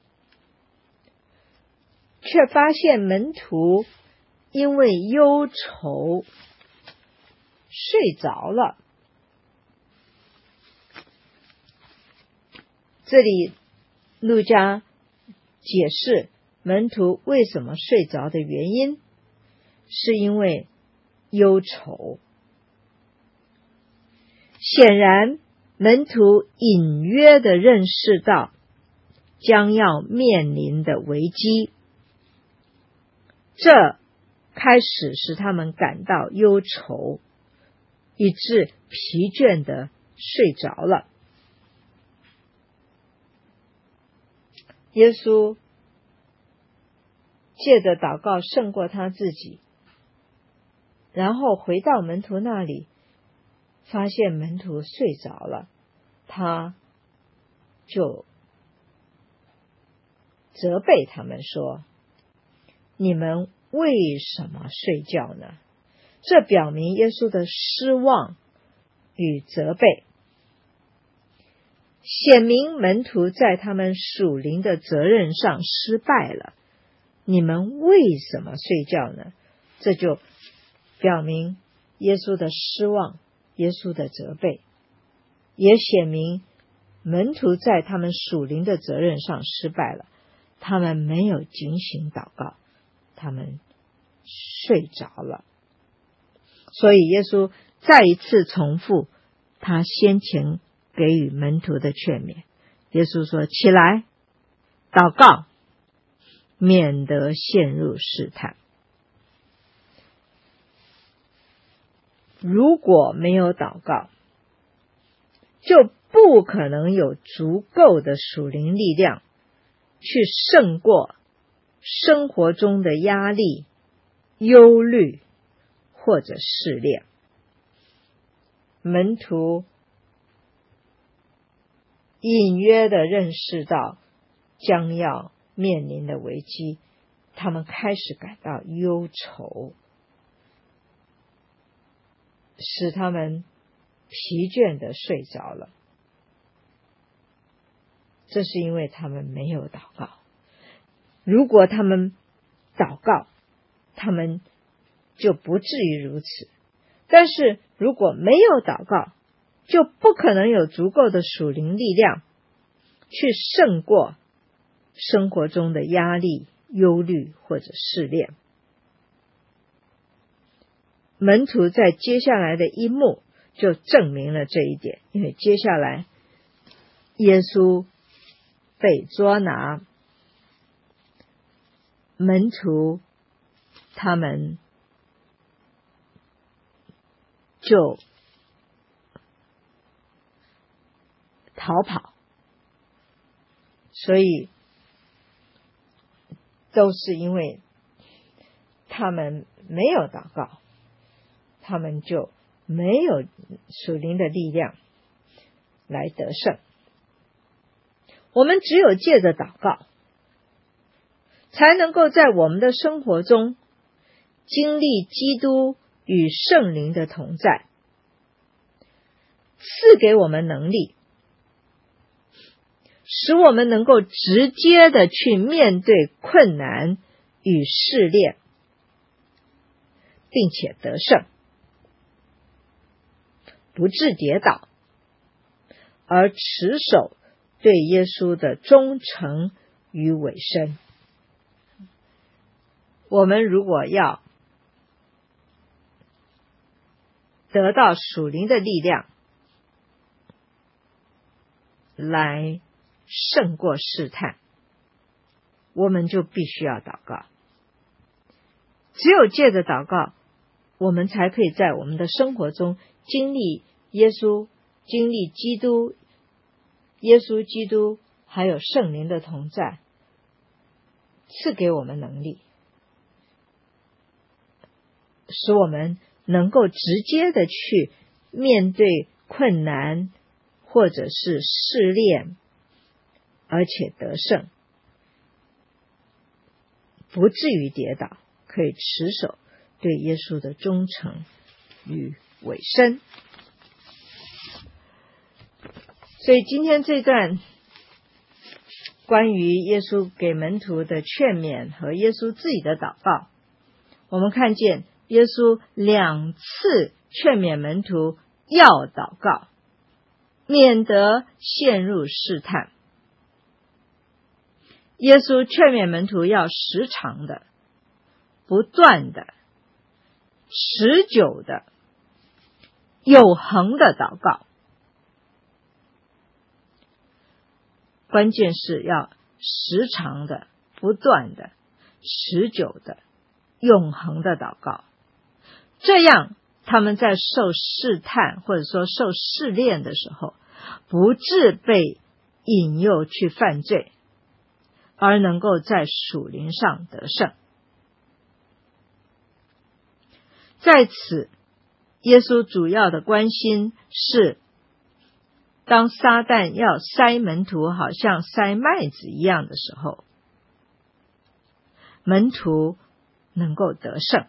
却发现门徒因为忧愁睡着了。这里路加解释门徒为什么睡着的原因，是因为忧愁。显然门徒隐约地认识到将要面临的危机， 这开始使他们感到忧愁，以致疲倦的睡着了。耶稣借着祷告胜过他自己，然后回到门徒那里，发现门徒睡着了，他就责备他们说：你们为什么睡觉呢？这表明耶稣的失望与责备，显明门徒在他们属灵的责任上失败了。你们为什么睡觉呢？这就表明耶稣的失望，耶稣的责备，也显明门徒在他们属灵的责任上失败了。他们没有警醒祷告，他们睡着了。所以耶稣再一次重复他先前给予门徒的劝勉。耶稣说：起来，祷告，免得陷入试探。如果没有祷告，就不可能有足够的属灵力量去胜过生活中的压力、忧虑或者试炼。门徒隐约地认识到将要面临的危机，他们开始感到忧愁，使他们疲倦地睡着了。这是因为他们没有祷告。如果他们祷告，他们就不至于如此。但是如果没有祷告，就不可能有足够的属灵力量去胜过生活中的压力、忧虑或者试炼。门徒在接下来的一幕就证明了这一点，因为接下来耶稣被捉拿，门徒他们就逃跑，所以都是因为他们没有祷告，他们就没有属灵的力量来得胜。我们只有借着祷告，才能够在我们的生活中经历基督与圣灵的同在，赐给我们能力，使我们能够直接的去面对困难与试炼，并且得胜，不致跌倒，而持守对耶稣的忠诚与委身。我们如果要得到属灵的力量来胜过试探，我们就必须要祷告。只有借着祷告，我们才可以在我们的生活中经历耶稣，经历基督，耶稣基督还有圣灵的同在，赐给我们能力，使我们能够直接的去面对困难或者是试炼，而且得胜，不至于跌倒，可以持守对耶稣的忠诚与委身。所以今天这段关于耶稣给门徒的劝勉和耶稣自己的祷告，我们看见耶稣2次劝勉门徒要祷告，免得陷入试探。耶稣劝勉门徒要时常的、不断的、持久的、有恒的祷告。关键是要时常的、不断的、持久的、 永恒的祷告，这样他们在受试探或者说受试炼的时候，不致被引诱去犯罪，而能够在属灵上得胜。在此，耶稣主要的关心是，当撒旦要塞门徒好像塞麦子一样的时候，门徒能够得胜。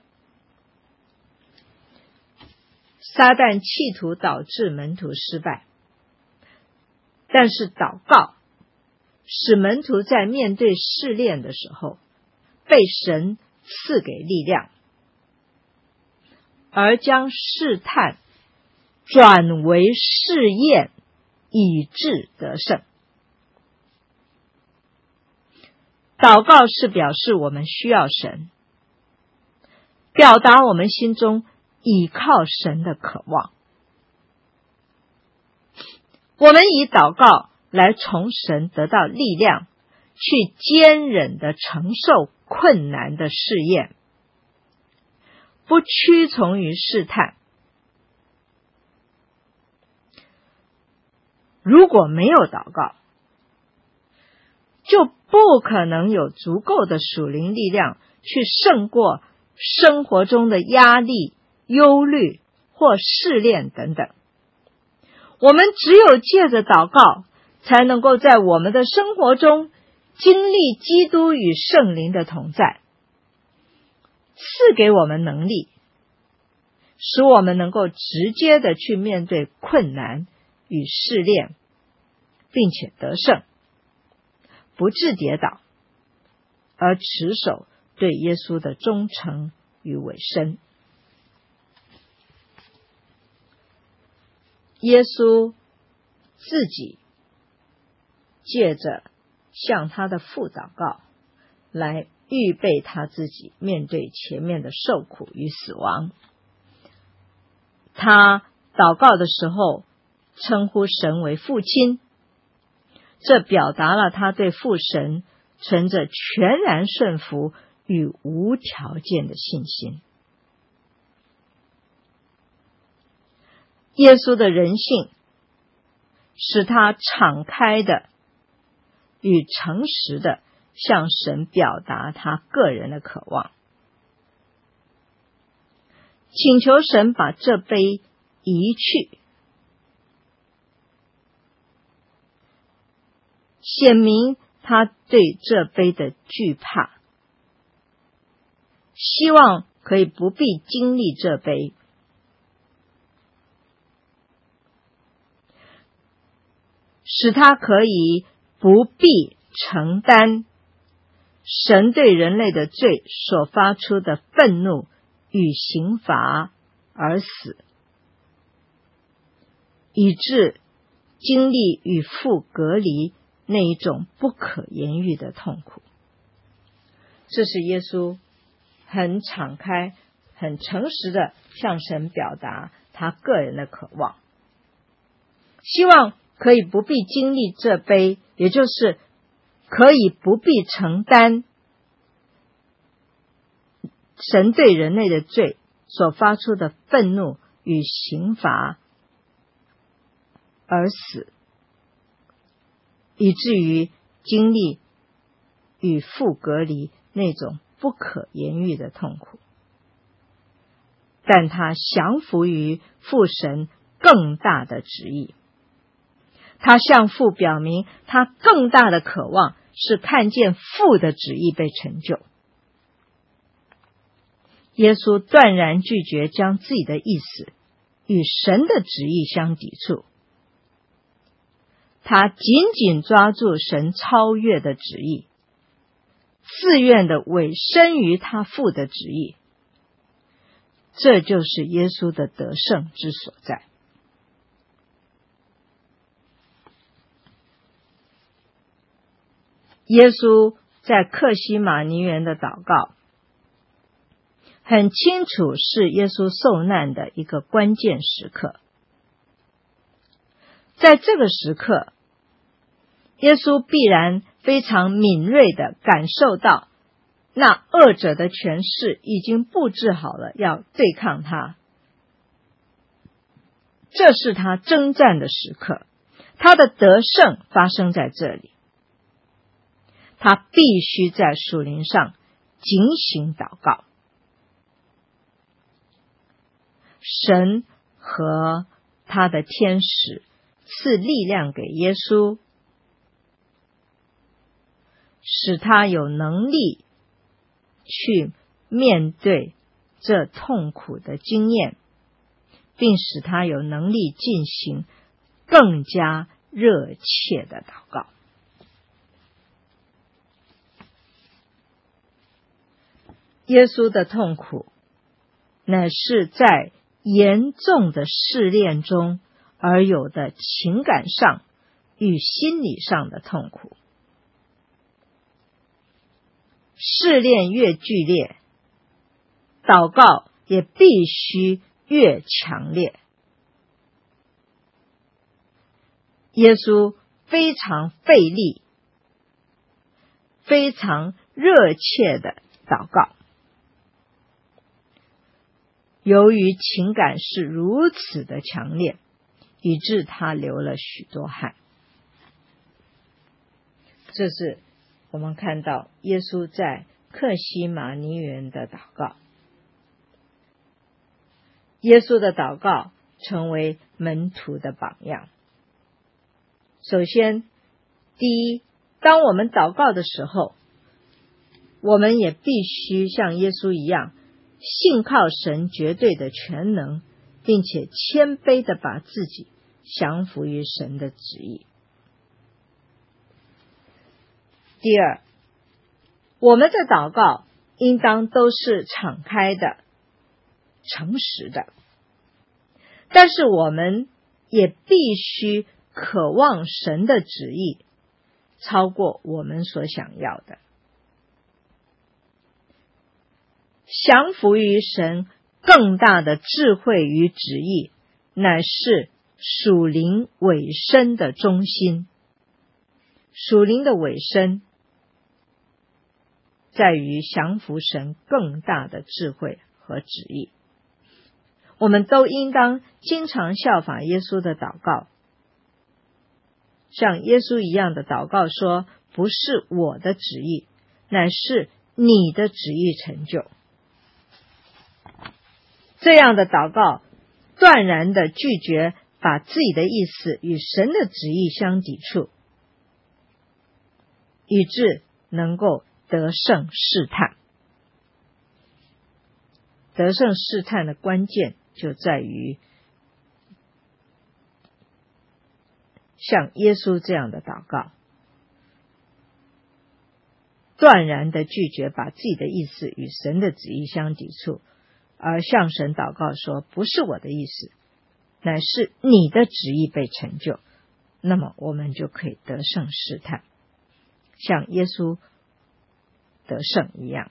撒旦企图导致门徒失败，但是祷告使门徒在面对试炼的时候被神赐给力量，而将试探转为试验，以致得胜。祷告是表示我们需要神，表达我们心中倚靠神的渴望。我们以祷告来从神得到力量，去坚忍地承受困难的试验，不屈从于试探。如果没有祷告，就不可能有足够的属灵力量去胜过生活中的压力、忧虑或试炼等等。我们只有借着祷告，才能够在我们的生活中经历基督与圣灵的同在，赐给我们能力，使我们能够直接的去面对困难与试炼，并且得胜，不致跌倒，而持守对耶稣的忠诚与委身。耶稣自己借着向他的父祷告，来预备他自己面对前面的受苦与死亡。他祷告的时候称呼神为父亲，这表达了他对父神存着全然顺服与无条件的信心。耶稣的人性使他敞开的与诚实的向神表达他个人的渴望，请求神把这杯移去，显明他对这杯的惧怕，希望可以不必经历这杯，使他可以不必承担神对人类的罪所发出的愤怒与刑罚而死，以致经历与父隔离那一种不可言喻的痛苦。这是耶稣很敞开、很诚实的向神表达他个人的渴望，希望可以不必经历这杯，也就是可以不必承担神对人类的罪所发出的愤怒与刑罚而死，以至于经历与父隔离那种不可言喻的痛苦。但他降服于父神更大的旨意，他向父表明他更大的渴望是看见父的旨意被成就。耶稣断然拒绝将自己的意思与神的旨意相抵触，他紧紧抓住神超越的旨意，自愿的委身于他父的旨意，这就是耶稣的得胜之所在。耶稣在客西马尼园的祷告，很清楚是耶稣受难的一个关键时刻。在这个时刻，耶稣必然非常敏锐地感受到那恶者的权势已经布置好了，要对抗他。这是他征战的时刻，他的得胜发生在这里。他必须在属灵上警醒祷告。神和他的天使赐力量给耶稣，使他有能力去面对这痛苦的经验，并使他有能力进行更加热切的祷告。耶稣的痛苦乃是在严重的试炼中而有的情感上与心理上的痛苦。试炼越剧烈，祷告也必须越强烈。耶稣非常费力，非常热切的祷告。由于情感是如此的强烈，以致他流了许多汗。这是我们看到耶稣在客西马尼园的祷告。耶稣的祷告成为门徒的榜样。首先，第一，当我们祷告的时候，我们也必须像耶稣一样，信靠神绝对的全能，并且谦卑地把自己降服于神的旨意。第二，我们的祷告应当都是敞开的、诚实的，但是我们也必须渴望神的旨意超过我们所想要的。降服于神更大的智慧与旨意，乃是属灵委身的中心。属灵的委身在于降服神更大的智慧和旨意。我们都应当经常效法耶稣的祷告，像耶稣一样的祷告说，不是我的旨意，乃是你的旨意成就。这样的祷告断然的拒绝把自己的意思与神的旨意相抵触，以致能够得胜试探。得胜试探的关键就在于像耶稣这样的祷告，断然的拒绝把自己的意思与神的旨意相抵触，而向神祷告说，不是我的意思，乃是你的旨意被成就，那么我们就可以得胜试探，像耶稣得胜一样。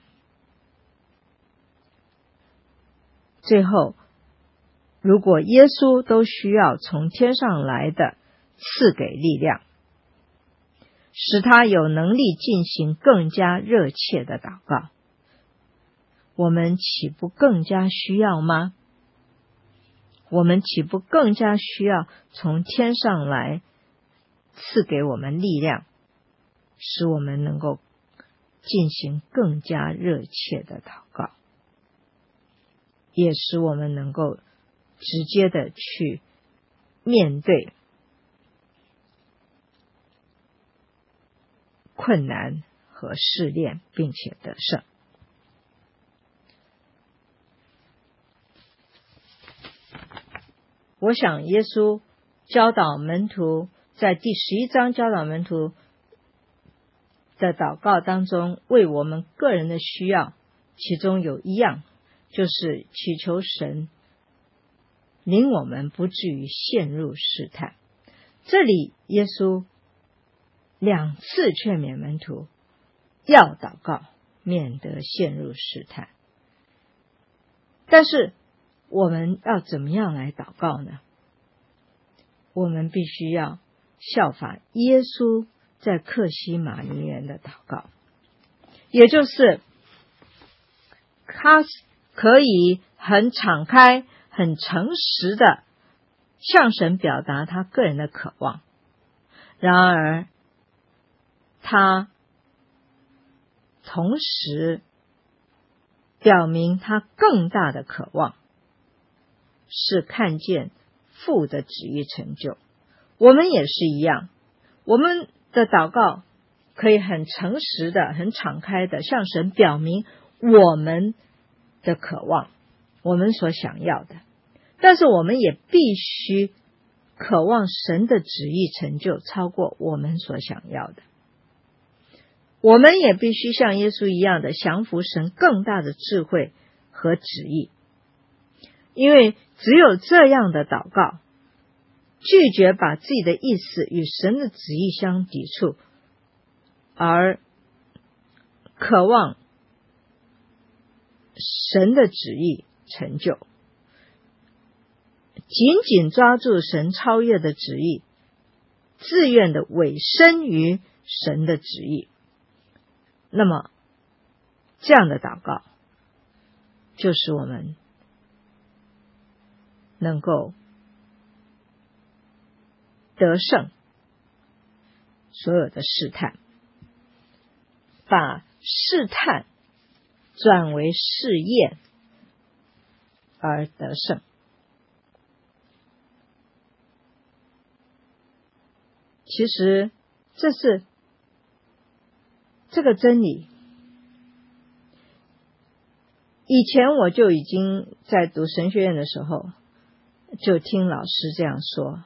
最后，如果耶稣都需要从天上来的赐给力量，使他有能力进行更加热切的祷告，我们岂不更加需要吗？我们岂不更加需要从天上来赐给我们力量，使我们能够进行更加热切的祷告，也使我们能够直接的去面对困难和试炼，并且得胜。我想耶稣教导门徒，在第11章教导门徒的祷告当中，为我们个人的需要，其中有一样就是祈求神领我们不至于陷入试探。这里耶稣2次劝勉门徒要祷告，免得陷入试探。但是我们要怎么样来祷告呢？我们必须要效法耶稣在客西马尼园的祷告，也就是他可以很敞开、很诚实的向神表达他个人的渴望，然而他同时表明他更大的渴望是看见父的旨意成就。我们也是一样，我们的祷告可以很诚实的、很敞开的向神表明我们的渴望，我们所想要的，但是我们也必须渴望神的旨意成就超过我们所想要的。我们也必须像耶稣一样的降服神更大的智慧和旨意，因为只有这样的祷告，拒绝把自己的意思与神的旨意相抵触，而渴望神的旨意成就，紧紧抓住神超越的旨意，自愿的委身于神的旨意，那么这样的祷告就使我们能够得胜所有的试探，把试探转为试验而得胜。其实这个真理，以前我就已经在读神学院的时候就听老师这样说，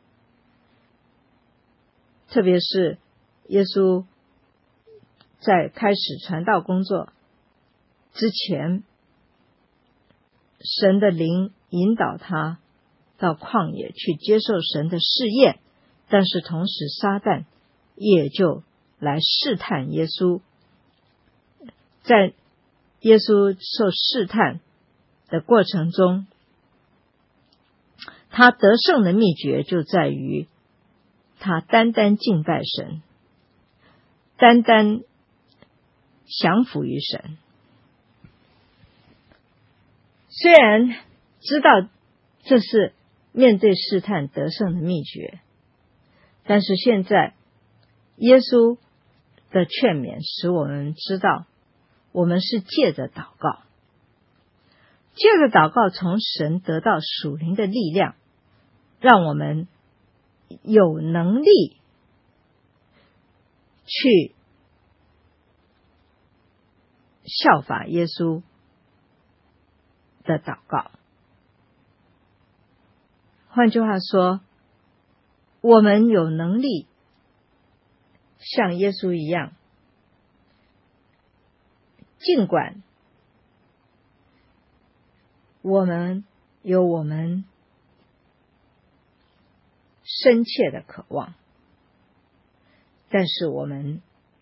特别是耶稣在开始传道工作之前，神的灵引导他到旷野去接受神的试验，但是同时撒旦也就来试探耶稣。在耶稣受试探的过程中，他得胜的秘诀就在于他单单敬拜神，单单降服于神。虽然知道这是面对试探得胜的秘诀，但是现在耶稣的劝勉使我们知道，我们是借着祷告从神得到属灵的力量，让我们有能力去效法耶稣的祷告。换句话说，我们有能力像耶稣一样，尽管我们有我们深切的渴望，但是我们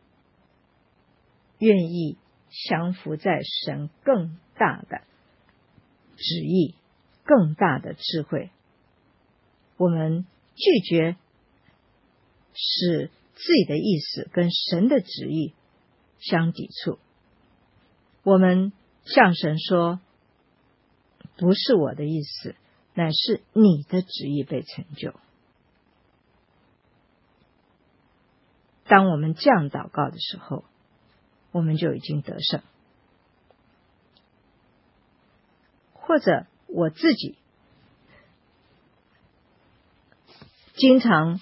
愿意降服在神更大的旨意、更大的智慧。我们拒绝使自己的意思跟神的旨意相抵触。我们向神说，不是我的意思，乃是你的旨意被成就。当我们这样祷告的时候，我们就已经得胜。或者我自己经常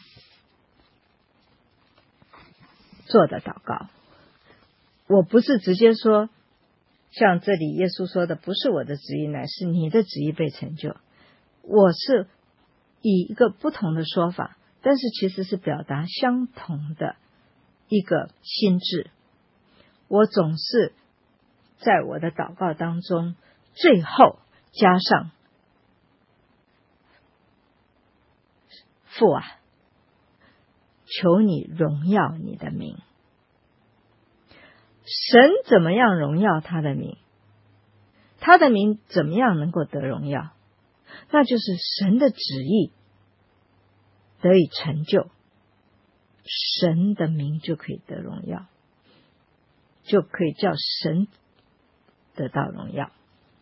做的祷告，我不是直接说像这里耶稣说的，不是我的旨意，乃是你的旨意被成就。我是以一个不同的说法，但是其实是表达相同的一个心志。我总是在我的祷告当中最后加上，父啊，求你荣耀你的名。神怎么样荣耀他的名？他的名怎么样能够得荣耀？那就是神的旨意得以成就，神的名就可以得荣耀，就可以叫神得到荣耀。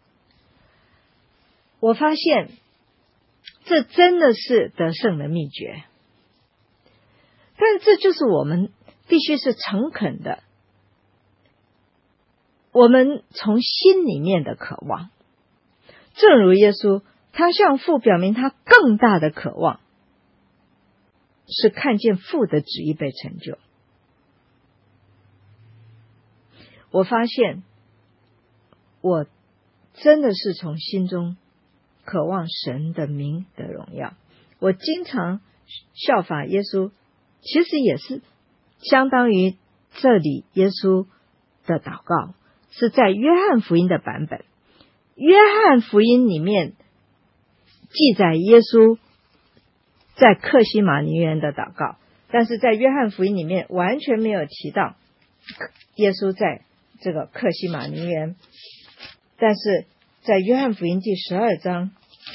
我发现这真的是得胜的秘诀，但这就是我们必须是诚恳的，我们从心里面的渴望。正如耶稣，他向父表明他更大的渴望是看见父的旨意被成就。我发现我真的是从心中渴望神的名的荣耀。我经常效法耶稣，其实也是相当于这里耶稣的祷告是在约翰福音的版本。约翰福音里面记载耶稣在客西马尼园的祷告，但是在约翰福音里面完全没有提到耶稣在这个客西马尼园。但是在约翰福音第12章，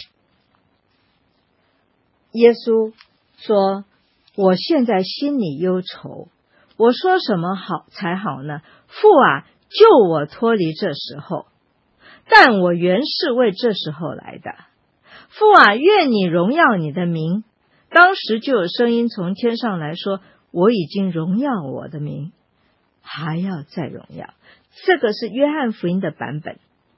耶稣说，我现在心里忧愁，我说什么好才好呢？父啊，救我脱离这时候，但我原是为这时候来的。父啊，愿你荣耀你的名。当时就有声音从天上来说，我已经荣耀我的名，还要再荣耀。这个是约翰福音的版本。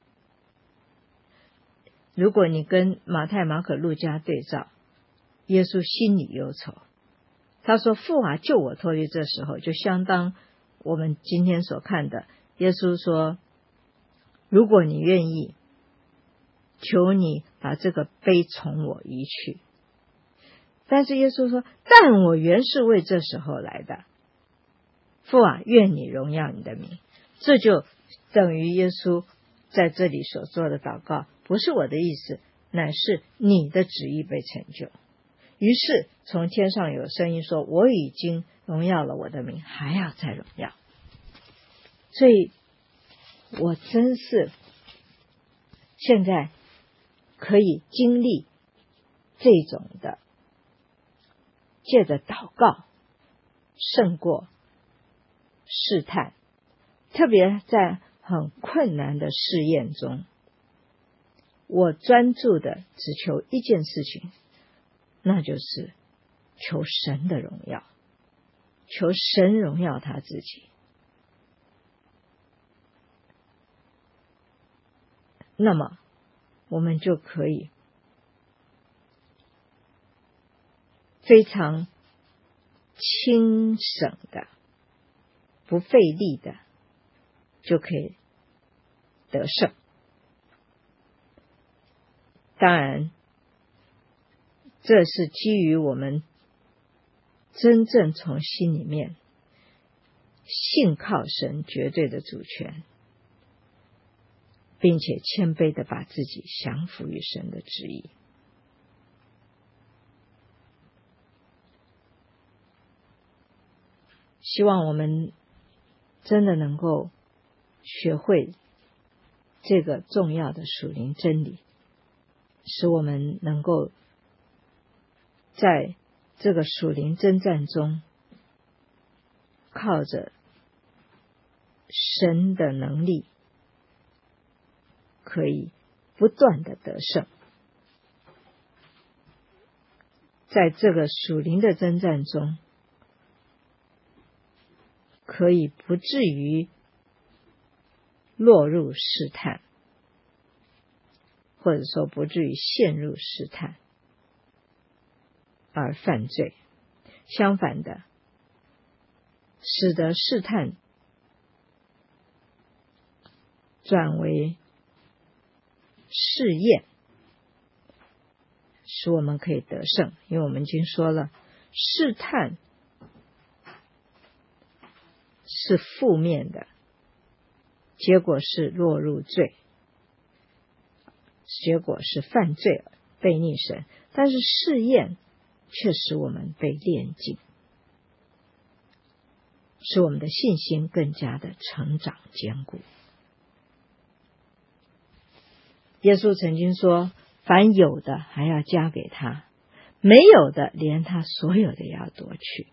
如果你跟马太、马可、路加对照，耶稣心里忧愁，他说父啊，救我脱离这时候，就相当我们今天所看的，耶稣说，如果你愿意，求你把这个杯从我移去。但是耶稣说，但我原是为这时候来的。父啊，愿你荣耀你的名。这就等于耶稣在这里所做的祷告，不是我的意思，乃是你的旨意被成就。于是从天上有声音说，我已经荣耀了我的名，还要再荣耀。所以我真是现在可以经历这种的，借着祷告胜过试探，特别在很困难的试验中，我专注的只求一件事情，那就是求神的荣耀，求神荣耀他自己。那么我们就可以非常轻省的、不费力的，就可以得胜。当然，这是基于我们真正从心里面信靠神绝对的主权，并且谦卑的把自己降服于神的旨意。希望我们真的能够学会这个重要的属灵真理，使我们能够在这个属灵征战中，靠着神的能力，可以不断的得胜。在这个属灵的征战中，可以不至于落入试探，或者说不至于陷入试探而犯罪。相反的，使得试探转为试验，使我们可以得胜。因为我们已经说了，试探是负面的，结果是落入罪，结果是犯罪，背逆神。但是试验却使我们被炼净，使我们的信心更加的成长坚固。耶稣曾经说，凡有的还要加给他，没有的连他所有的也要夺去。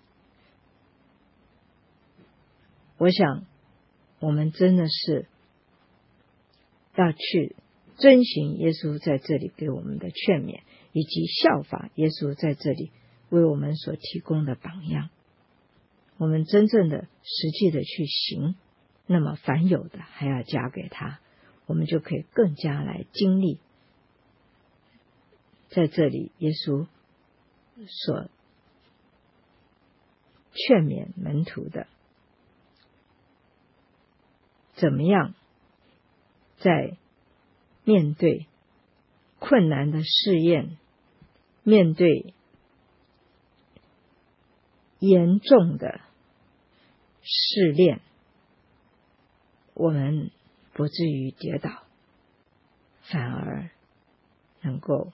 我想我们真的是要去遵循耶稣在这里给我们的劝勉，以及效法耶稣在这里为我们所提供的榜样。我们真正的实际的去行，那么凡有的还要加给他，我们就可以更加来经历在这里耶稣所劝勉门徒的，怎么样在面对困难的试验，面对严重的试炼，我们不至于跌倒，反而能够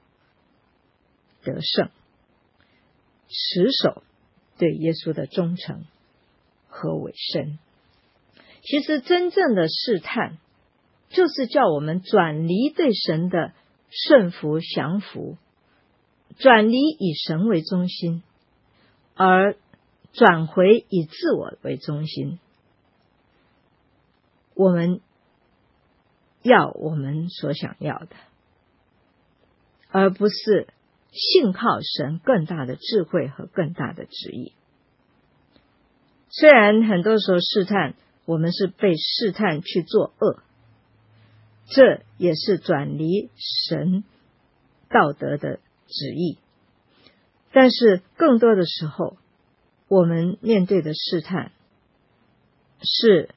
得胜，持守对耶稣的忠诚和委身。其实真正的试探就是叫我们转离对神的顺服降服，转离以神为中心，而转回以自我为中心。我们要我们所想要的，而不是信靠神更大的智慧和更大的旨意。虽然很多时候试探，我们是被试探去做恶，这也是转离神道德的旨意，但是更多的时候，我们面对的试探是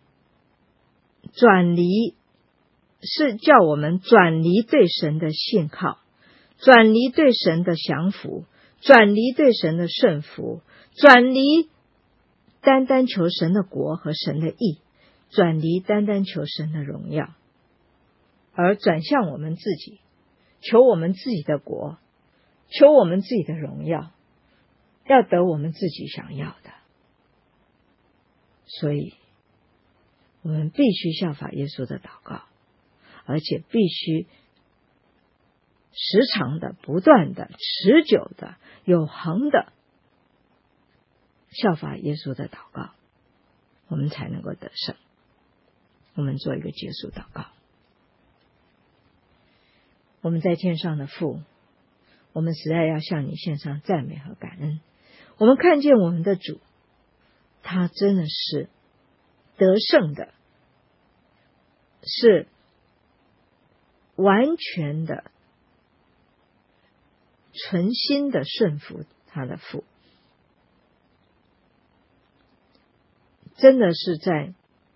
叫我们转离对神的信靠，转离对神的降服，转离对神的顺服，转离单单求神的国和神的义，转离单单求神的荣耀，而转向我们自己，求我们自己的国，求我们自己的荣耀，要得我们自己想要的。所以我们必须效法耶稣的祷告，而且必须时常的、不断的、持久的、有恒的效法耶稣的祷告，我们才能够得胜。我们做一个结束祷告。我们在天上的父，我们实在要向你献上赞美和感恩。我们看见我们的主，他真的是得胜的，是完全的存心的顺服他的父，真的是在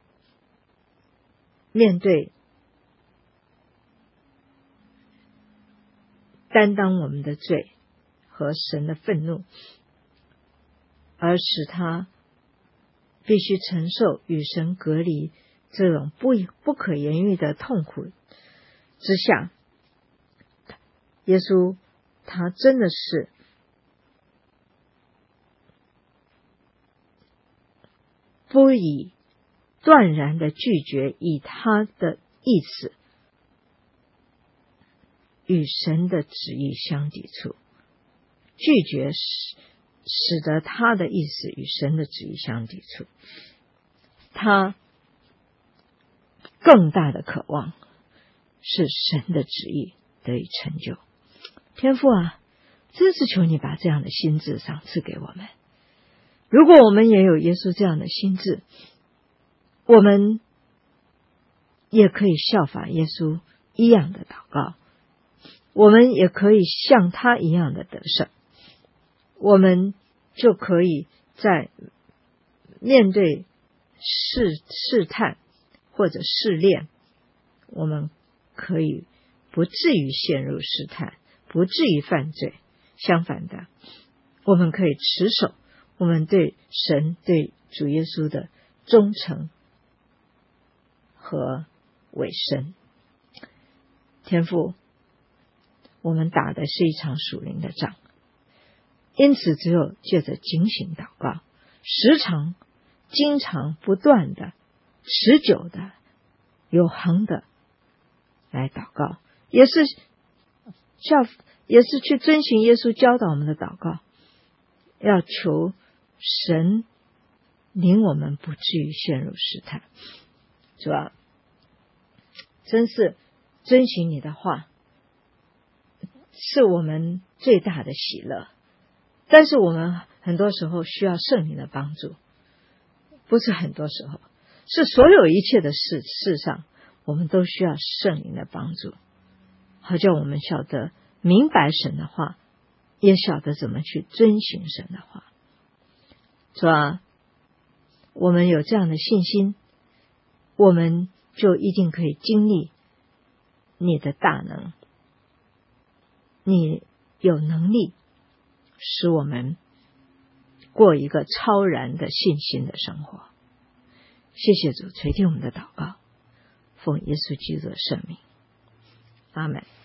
面对担当我们的罪和神的愤怒，而使他必须承受与神隔离这种不可言喻的痛苦之下，耶稣他真的是不以断然的拒绝以他的意思与神的旨意相抵触，拒绝使得他的意思与神的旨意相抵触。他更大的渴望是神的旨意得以成就。天父啊，真是求你把这样的心志赏赐给我们。如果我们也有耶稣这样的心志，我们也可以效法耶稣一样的祷告，我们也可以像他一样的得胜，我们就可以在面对试探或者试炼，我们可以不至于陷入试探，不至于犯罪。相反的，我们可以持守我们对神、对主耶稣的忠诚和委身。天父，我们打的是一场属灵的仗，因此只有借着警醒祷告，时常、经常、不断的、持久的、有恒的来祷告，也是去遵循耶稣教导我们的祷告，要求神领我们不至于陷入试探。主啊， 真是遵循你的话，是我们最大的喜乐。但是我们很多时候需要圣灵的帮助，不是很多时候，是所有一切的事上，我们都需要圣灵的帮助，好叫我们晓得明白神的话，也晓得怎么去遵循神的话。主啊，我们有这样的信心，我们就一定可以经历你的大能，你有能力使我们过一个超然的信心的生活。谢谢主垂听我们的祷告，奉耶稣基督的圣名，阿们。